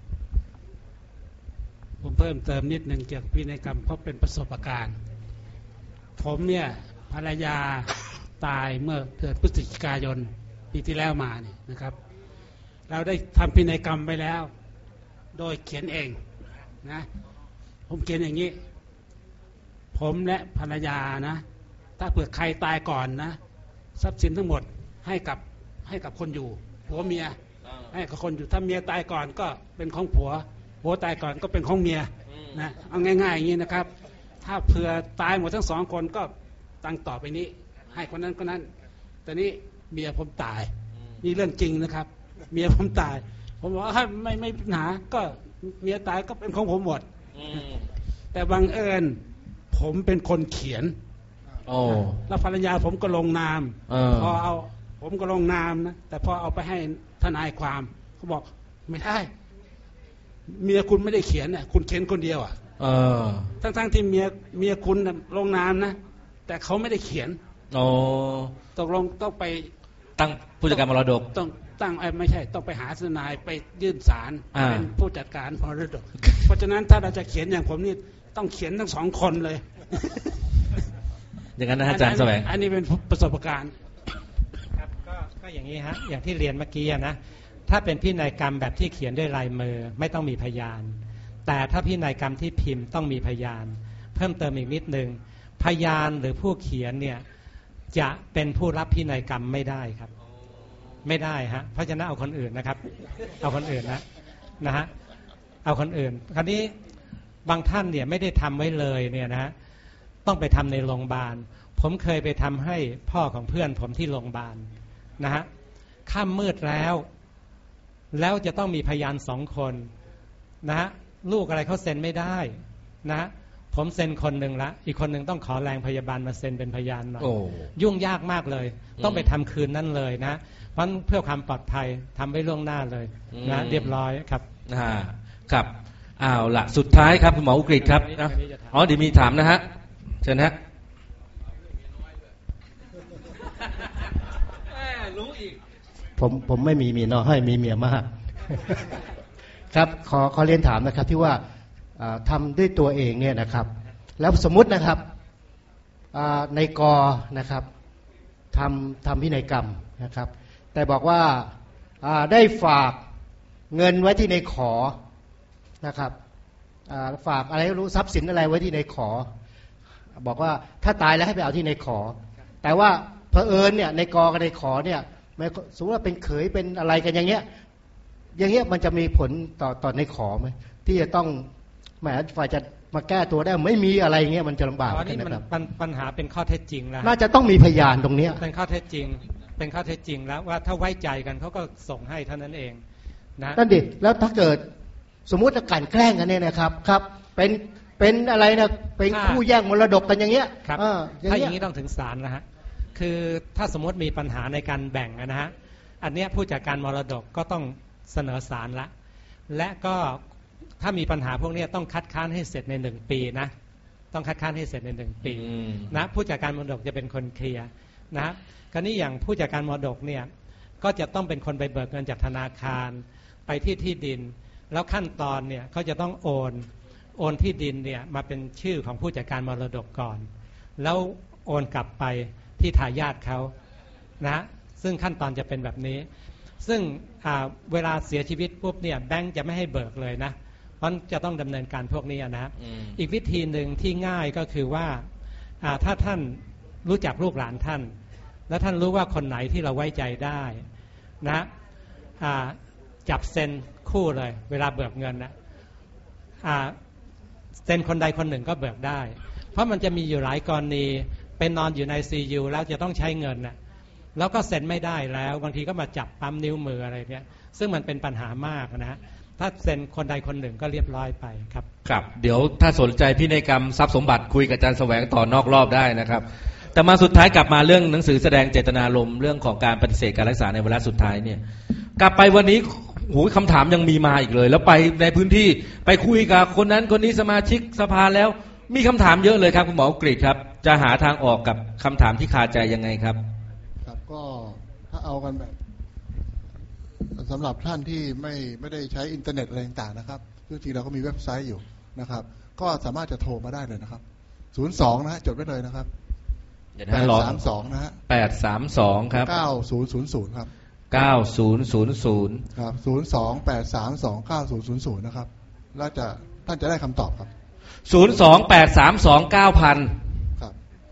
ผมเพิ่มเติมนิดนึงเกี่ยวกับพินัยกรรมเพราะเป็นประสบการณ์ผมเนี่ยภรรยาตายเมื่อเดือนพฤศจิกายนปีที่แล้วมาเนี่ยนะครับเราได้ทำพินัยกรรมไปแล้วโดยเขียนเองนะผมเขียนอย่างนี้ผมและภรรยานะถ้าเผื่อใครตายก่อนนะทรัพย์สินทั้งหมดให้กับให้กับคนอยู่ผัวเมียให้กับคนอยู่ถ้าเมียตายก่อนก็เป็นของผัวผัวตายก่อนก็เป็นของเมียนะเอาง่ายๆอย่างนี้นะครับถ้าเผื่อตายหมดทั้งสองคนก็ตั้งต่อไปนี้ให้คนนั้นคนนั้นแต่นี้เมียผมตายนี่เรื่องจริงนะครับเมียผมตายผมบอกว่าไม่ไม่ปัญหาก็เมียตายก็เป็นของผมหมดแต่บังเอิญผมเป็นคนเขียนแล้วภรรยาผมก็ลงนามพอเอาผมก็ลงนามนะแต่พอเอาไปให้ทนายความเขาบอกไม่ได้เมียคุณไม่ได้เขียนน่ะคุณเขียนคนเดียวอ่ะทั้งๆ ท, ที่เมียเมียคุณลงนามนะแต่เขาไม่ได้เขียนตกลงต้องไปตั้งผู้จัดการมรดกต้องตั้งไม่ใช่ต้องไปหาทนายไปยื่นศาลเป็นผู้จัดการมรดกเพราะฉะนั้นถ้าเราจะเขียนอย่างผมนี่ต้องเขียนทั้งสองคนเลยอย่างนั้นนะอาจารย์แสวงอันนี้เป็นประสบการณ์ครับก็ก็อย่างนี้ฮะอย่างที่เรียนเมื่อกี้นะถ้าเป็นพินัยกรรมแบบที่เขียนด้วยลายมือไม่ต้องมีพยานแต่ถ้าพินัยกรรมที่พิมพ์ต้องมีพยานเพิ่มเติมอีกนิดนึงพยานหรือผู้เขียนเนี่ยจะเป็นผู้รับพินัยกรรมไม่ได้ครับไม่ได้ฮะเพราะฉะนั้นเอาคนอื่นนะครับเอาคนอื่นนะนะฮะเอาคนอื่นคราวนี้บางท่านเนี่ยไม่ได้ทำไว้เลยเนี่ยนะต้องไปทำในโรงพยาบาลผมเคยไปทำให้พ่อของเพื่อนผมที่โรงพยาบาลนะฮะค่ำมืดแล้วแล้วจะต้องมีพยานสองคนนะฮะลูกอะไรเขาเซ็นไม่ได้นะผมเซ็นคนหนึ่งละอีกคนหนึ่งต้องขอแรงพยาบาลมาเซ็นเป็นพยานหน่อยยุ่งยากมากเลยต้องไปทำคืนนั้นเลยนะเพราะเพื่อความปลอดภัยทำไว้ล่วงหน้าเลยนะเรียบร้อยครับอ่าครับอ้าวละสุดท้ายครับคุณหมออุกฤษครับอ๋อเดี๋ยวมีถามนะฮะเชิญฮะรู้อีกผมผมไม่มีเมียน้อยมีเมียมากครับขอขอเรียนถามนะครับที่ว่าทำด้วยตัวเองเนี่ยนะครับแล้วสมมุตินะครับในกอนะครับทำทำพินัยกรรมนะครับแต่บอกว่าได้ฝากเงินไว้ที่ในขอนะครับฝากอะไรรู้ทรัพย์สินอะไรไว้ที่ในขอบอกว่าถ้าตายแล้วให้ไปเอาที่ในขอแต่ว่าเผอิญเนี่ยในกอกับในขอเนี่ยสมมติว่าเป็นเขยเป็นอะไรกันอย่างเงี้ยอย่างเงี้ยมันจะมีผลต่อต่อในขอไหมที่จะต้องแหมฝ่ายจะมาแก้ตัวได้ไม่มีอะไรเงี้ยมันจะลำบากนะครับปัญหาเป็นข้อเท็จจริงแล้วน่าจะต้องมีพยานตรงเนี้ยเป็นข้อเท็จจริงเป็นข้อเท็จจริงแล้วว่าถ้าไว้ใจกันเขาก็ส่งให้เท่านั้นเองนะนั่นดิแล้วถ้าเกิดสมมุติจะกันแกล้งกันเนี่ยนะครับครับเป็นเป็นอะไรนะเป็นคู่แย่งมรดกกันอย่างเงี้ยครับถ้าอย่างนี้ต้องถึงศาลนะฮะคือถ้าสมมติมีปัญหาในการแบ่งนะฮะอันเนี้ยผู้จัดการมรดกก็ต้องเสนอศาลละและก็ถ้ามีปัญหาพวกนี้ต้องคัดค้านให้เสร็จในหนึ่งปีนะต้องคัดค้านให้เสร็จในหนึ่งปีนะผู้จัดการมรดกจะเป็นคนเคลียร์นะคราวนี้อย่างผู้จัดการมรดกเนี่ยก็จะต้องเป็นคนไปเบิกเงินจากธนาคารไปที่ที่ดินแล้วขั้นตอนเนี่ยเขาจะต้องโอนโอนที่ดินเนี่ยมาเป็นชื่อของผู้จัดการมรดกก่อนแล้วโอนกลับไปที่ทายาทเขานะซึ่งขั้นตอนจะเป็นแบบนี้ซึ่งเวลาเสียชีวิตปุ๊บเนี่ยแบงค์จะไม่ให้เบิกเลยนะเพราะจะต้องดำเนินการพวกนี้นะ อ, อีกวิธีหนึ่งที่ง่ายก็คือว่าถ้าท่านรู้จักลูกหลานท่านและท่านรู้ว่าคนไหนที่เราไว้ใจได้นะจับเซ็นคู่เลยเวลาเบิกเงินนะเซ็นคนใดคนหนึ่งก็เบิกได้เพราะมันจะมีอยู่หลายกรณีเป็นนอนอยู่ใน ซี ยู แล้วจะต้องใช้เงินนะแล้วก็เซ็นไม่ได้แล้วบางทีก็มาจับปั๊มนิ้วมืออะไรเนี่ยซึ่งมันเป็นปัญหามากนะถ้าเซ็นคนใดคนหนึ่งก็เรียบร้อยไปครับครับเดี๋ยวถ้าสนใจพินัยกรรมทรัพย์สมบัติคุยกับอาจารย์แสวงต่อนอกรอบได้นะครับแต่มาสุดท้ายกลับมาเรื่องหนังสือแสดงเจตนารมณ์เรื่องของการปฏิเสธการรักษาในวาระสุดท้ายเนี่ยกลับไปวันนี้โหคำถามยังมีมาอีกเลยแล้วไปในพื้นที่ไปคุยกับคนนั้นคนนี้สมาชิกสภาแล้วมีคำถามเยอะเลยครับคุณหมอกฤษครับจะหาทางออกกับคำถามที่คาใจยังไงครับครับก็ถ้าเอากันแบบสำหรับท่านที่ไม่ไม่ได้ใช้อินเทอร์เน็ตอะไรต่างๆนะครับจริงๆเราก็มีเว็บไซต์อยู่นะครับก็สามารถจะโทรมาได้เลยนะครับศูนย์สองนะฮะจดไว้เลยนะครับแปดสามสองนะฮะแปดสามสองครับเก้าศูนย์ศูนย์ศูนย์ครับเก้าศูนย์ศูนย์ศูนย์ครับศูนย์สองแปดสามสองเก้าศูนย์ศูนย์ศูนย์นะครับแล้วจะท่านจะได้คำตอบครับศูนย์สองแปดสามสองเก้าพันครับ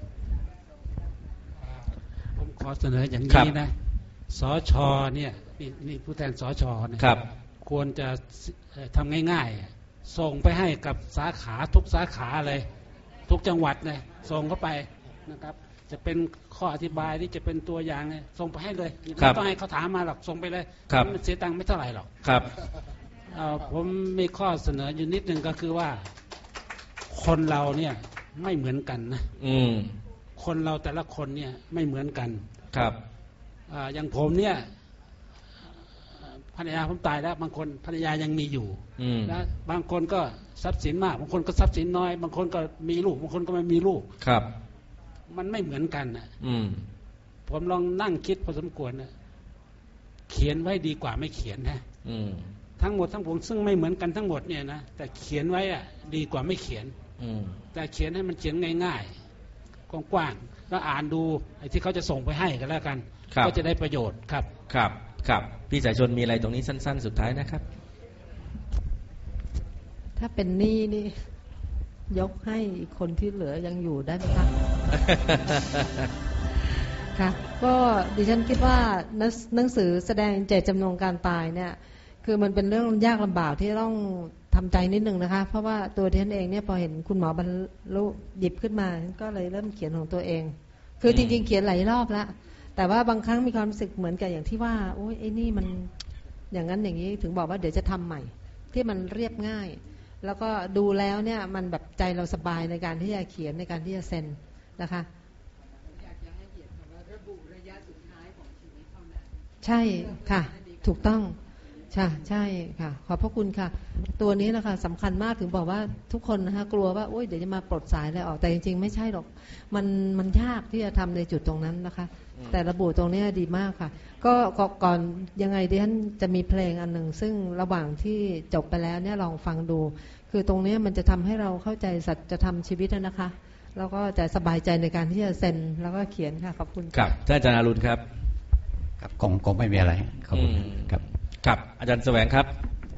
ผมขอเสนออย่างนี้นะสชเนี่ยนี่ผู้แทนสชนะครับควรจะทำง่ายๆส่งไปให้กับสาขาทุกสาขาเลยทุกจังหวัดเลยส่งเข้าไปนะครับจะเป็นข้ออธิบายที่จะเป็นตัวอย่างเนี่ยส่งไปให้เลยไม่ต้องให้เขาถามมาหรอกส่งไปเลยมันเสียตังค์ไม่เท่าไหร่หรอกครับผมมีข้อเสนออยู่นิดนึงก็คือว่าคนเราเนี่ยไม่เหมือนกันนะอืมคนเราแต่ละคนเนี่ยไม่เหมือนกันครับอย่างผมเนี่ยภรรยาผมตายแล้วบางคนภรรยายังมีอยู่นะบางคนก็ทรัพย์สินมากบางคนก็ทรัพย์สินน้อยบางคนก็มีลูกบางคนก็ไม่มีลูกครับมันไม่เหมือนกันนะอืมผมลองนั่งคิดพอสมควรนะเขียนไว้ดีกว่าไม่เขียนนะอืมทั้งหมดทั้งปวงซึ่งไม่เหมือนกันทั้งหมดเนี่ยนะแต่เขียนไว้อะดีกว่าไม่เขียนอืมแต่เขียนให้มันเขียนง่ายๆกว้างๆแล้วอ่านดูไอ้ที่เขาจะส่งไปให้กันแล้วกันก็จะได้ประโยชน์ครับครับครับพี่สายชนมีอะไรตรงนี้สั้นๆสุดท้ายนะครับถ้าเป็นหนี้นี่ยกให้คนที่เหลือยังอยู่ได้ไหมคะค่ะก็ดิฉันคิดว่าหนังสือแสดงเจตจำนงการตายเนี่ยคือมันเป็นเรื่องยากลำบากที่ต้องทำใจนิดนึงนะคะเพราะว่าตัวดิฉันเองเนี่ยพอเห็นคุณหมอบรรลุหยิบขึ้นมาก็เลยเริ่มเขียนของตัวเองคือจริงๆเขียนหลายรอบแล้วแต่ว่าบางครั้งมีความรู้สึกเหมือนกับอย่างที่ว่าโอ้ยไอ้นี่มันอย่างนั้นอย่างนี้ถึงบอกว่าเดี๋ยวจะทำใหม่ที่มันเรียบง่ายแล้วก็ดูแล้วเนี่ยมันแบบใจเราสบายในการที่จะเขียนในการที่จะเซ็นนะคะอยากจะให้เขียนคำว่าระบุระยะสุดท้ายของชีวิตเท่านั้นใช่ค่ะถูกต้องใช่ใช่ค่ะขอบพระคุณค่ะตัวนี้นะคะสำคัญมากถึงบอกว่าทุกคนนะคะกลัวว่าโอ๊ยเดี๋ยวจะมาปลดสายอะไรออกแต่จริงๆไม่ใช่หรอกมันมันยากที่จะทำในจุดตรงนั้นนะคะแต่ระบุตรงนี้ดีมากค่ะก็ก่อนยังไงดิฉันจะมีเพลงอันหนึ่งซึ่งระหว่างที่จบไปแล้วเนี่ยลองฟังดูคือตรงนี้มันจะทำให้เราเข้าใจสัจธรรมชีวิตนะคะแล้วก็จะสบายใจในการที่จะเซ็นแล้วก็เขียนค่ะขอบคุณครับท่านอาจารย์อรุณครับครับคงคงไม่มีอะไรขอบคุณครับครับอาจารย์แสวงครับ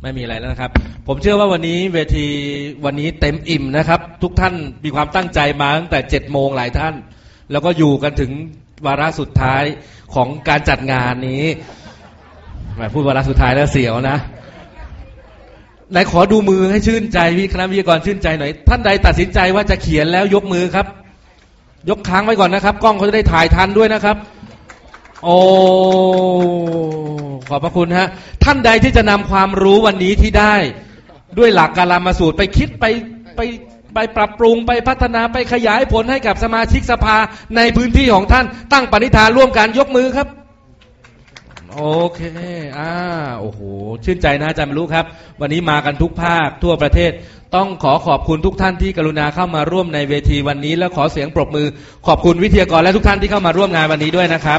ไม่มีอะไรแล้วนะครับผมเชื่อว่าวันนี้เวทีวันนี้เต็มอิ่มนะครับทุกท่านมีความตั้งใจมาตั้งแต่เจ็ดโมงหลายท่านแล้วก็อยู่กันถึงวาระสุดท้ายของการจัดงานนี้แหมพูดวาระสุดท้ายแล้วเสียวนะไหนขอดูมือให้ชื่นใจพี่คณะวิทยากรชื่นใจหน่อยท่านใดตัดสินใจว่าจะเขียนแล้วยกมือครับยกค้างไว้ก่อนนะครับกล้องเขาจะได้ถ่ายทันด้วยนะครับโอ้ขอบพระคุณฮะท่านใดที่จะนำความรู้วันนี้ที่ได้ด้วยหลักกาลามสูตรไปคิดไปไปไปปรับปรุงไปพัฒนาไปขยายผลให้กับสมาชิกสภาในพื้นที่ของท่านตั้งปณิธานร่วมกันยกมือครับโอเคอ่าโอ้โหชื่นใจนะอาจารย์บรรลุครับวันนี้มากันทุกภาคทั่วประเทศต้องขอขอบคุณทุกท่านที่กรุณาเข้ามาร่วมในเวทีวันนี้และขอเสียงปรบมือขอบคุณวิทยากรและทุกท่านที่เข้ามาร่วมงานวันนี้ด้วยนะครับ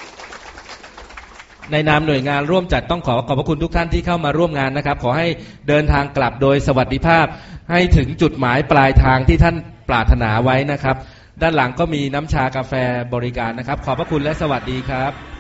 ในนามหน่วยงานร่วมจัดต้องขอขอบพระคุณทุกท่านที่เข้ามาร่วมงานนะครับขอให้เดินทางกลับโดยสวัสดิภาพให้ถึงจุดหมายปลายทางที่ท่านปรารถนาไว้นะครับด้านหลังก็มีน้ำชากาแฟบริการนะครับขอบพระคุณและสวัสดีครับ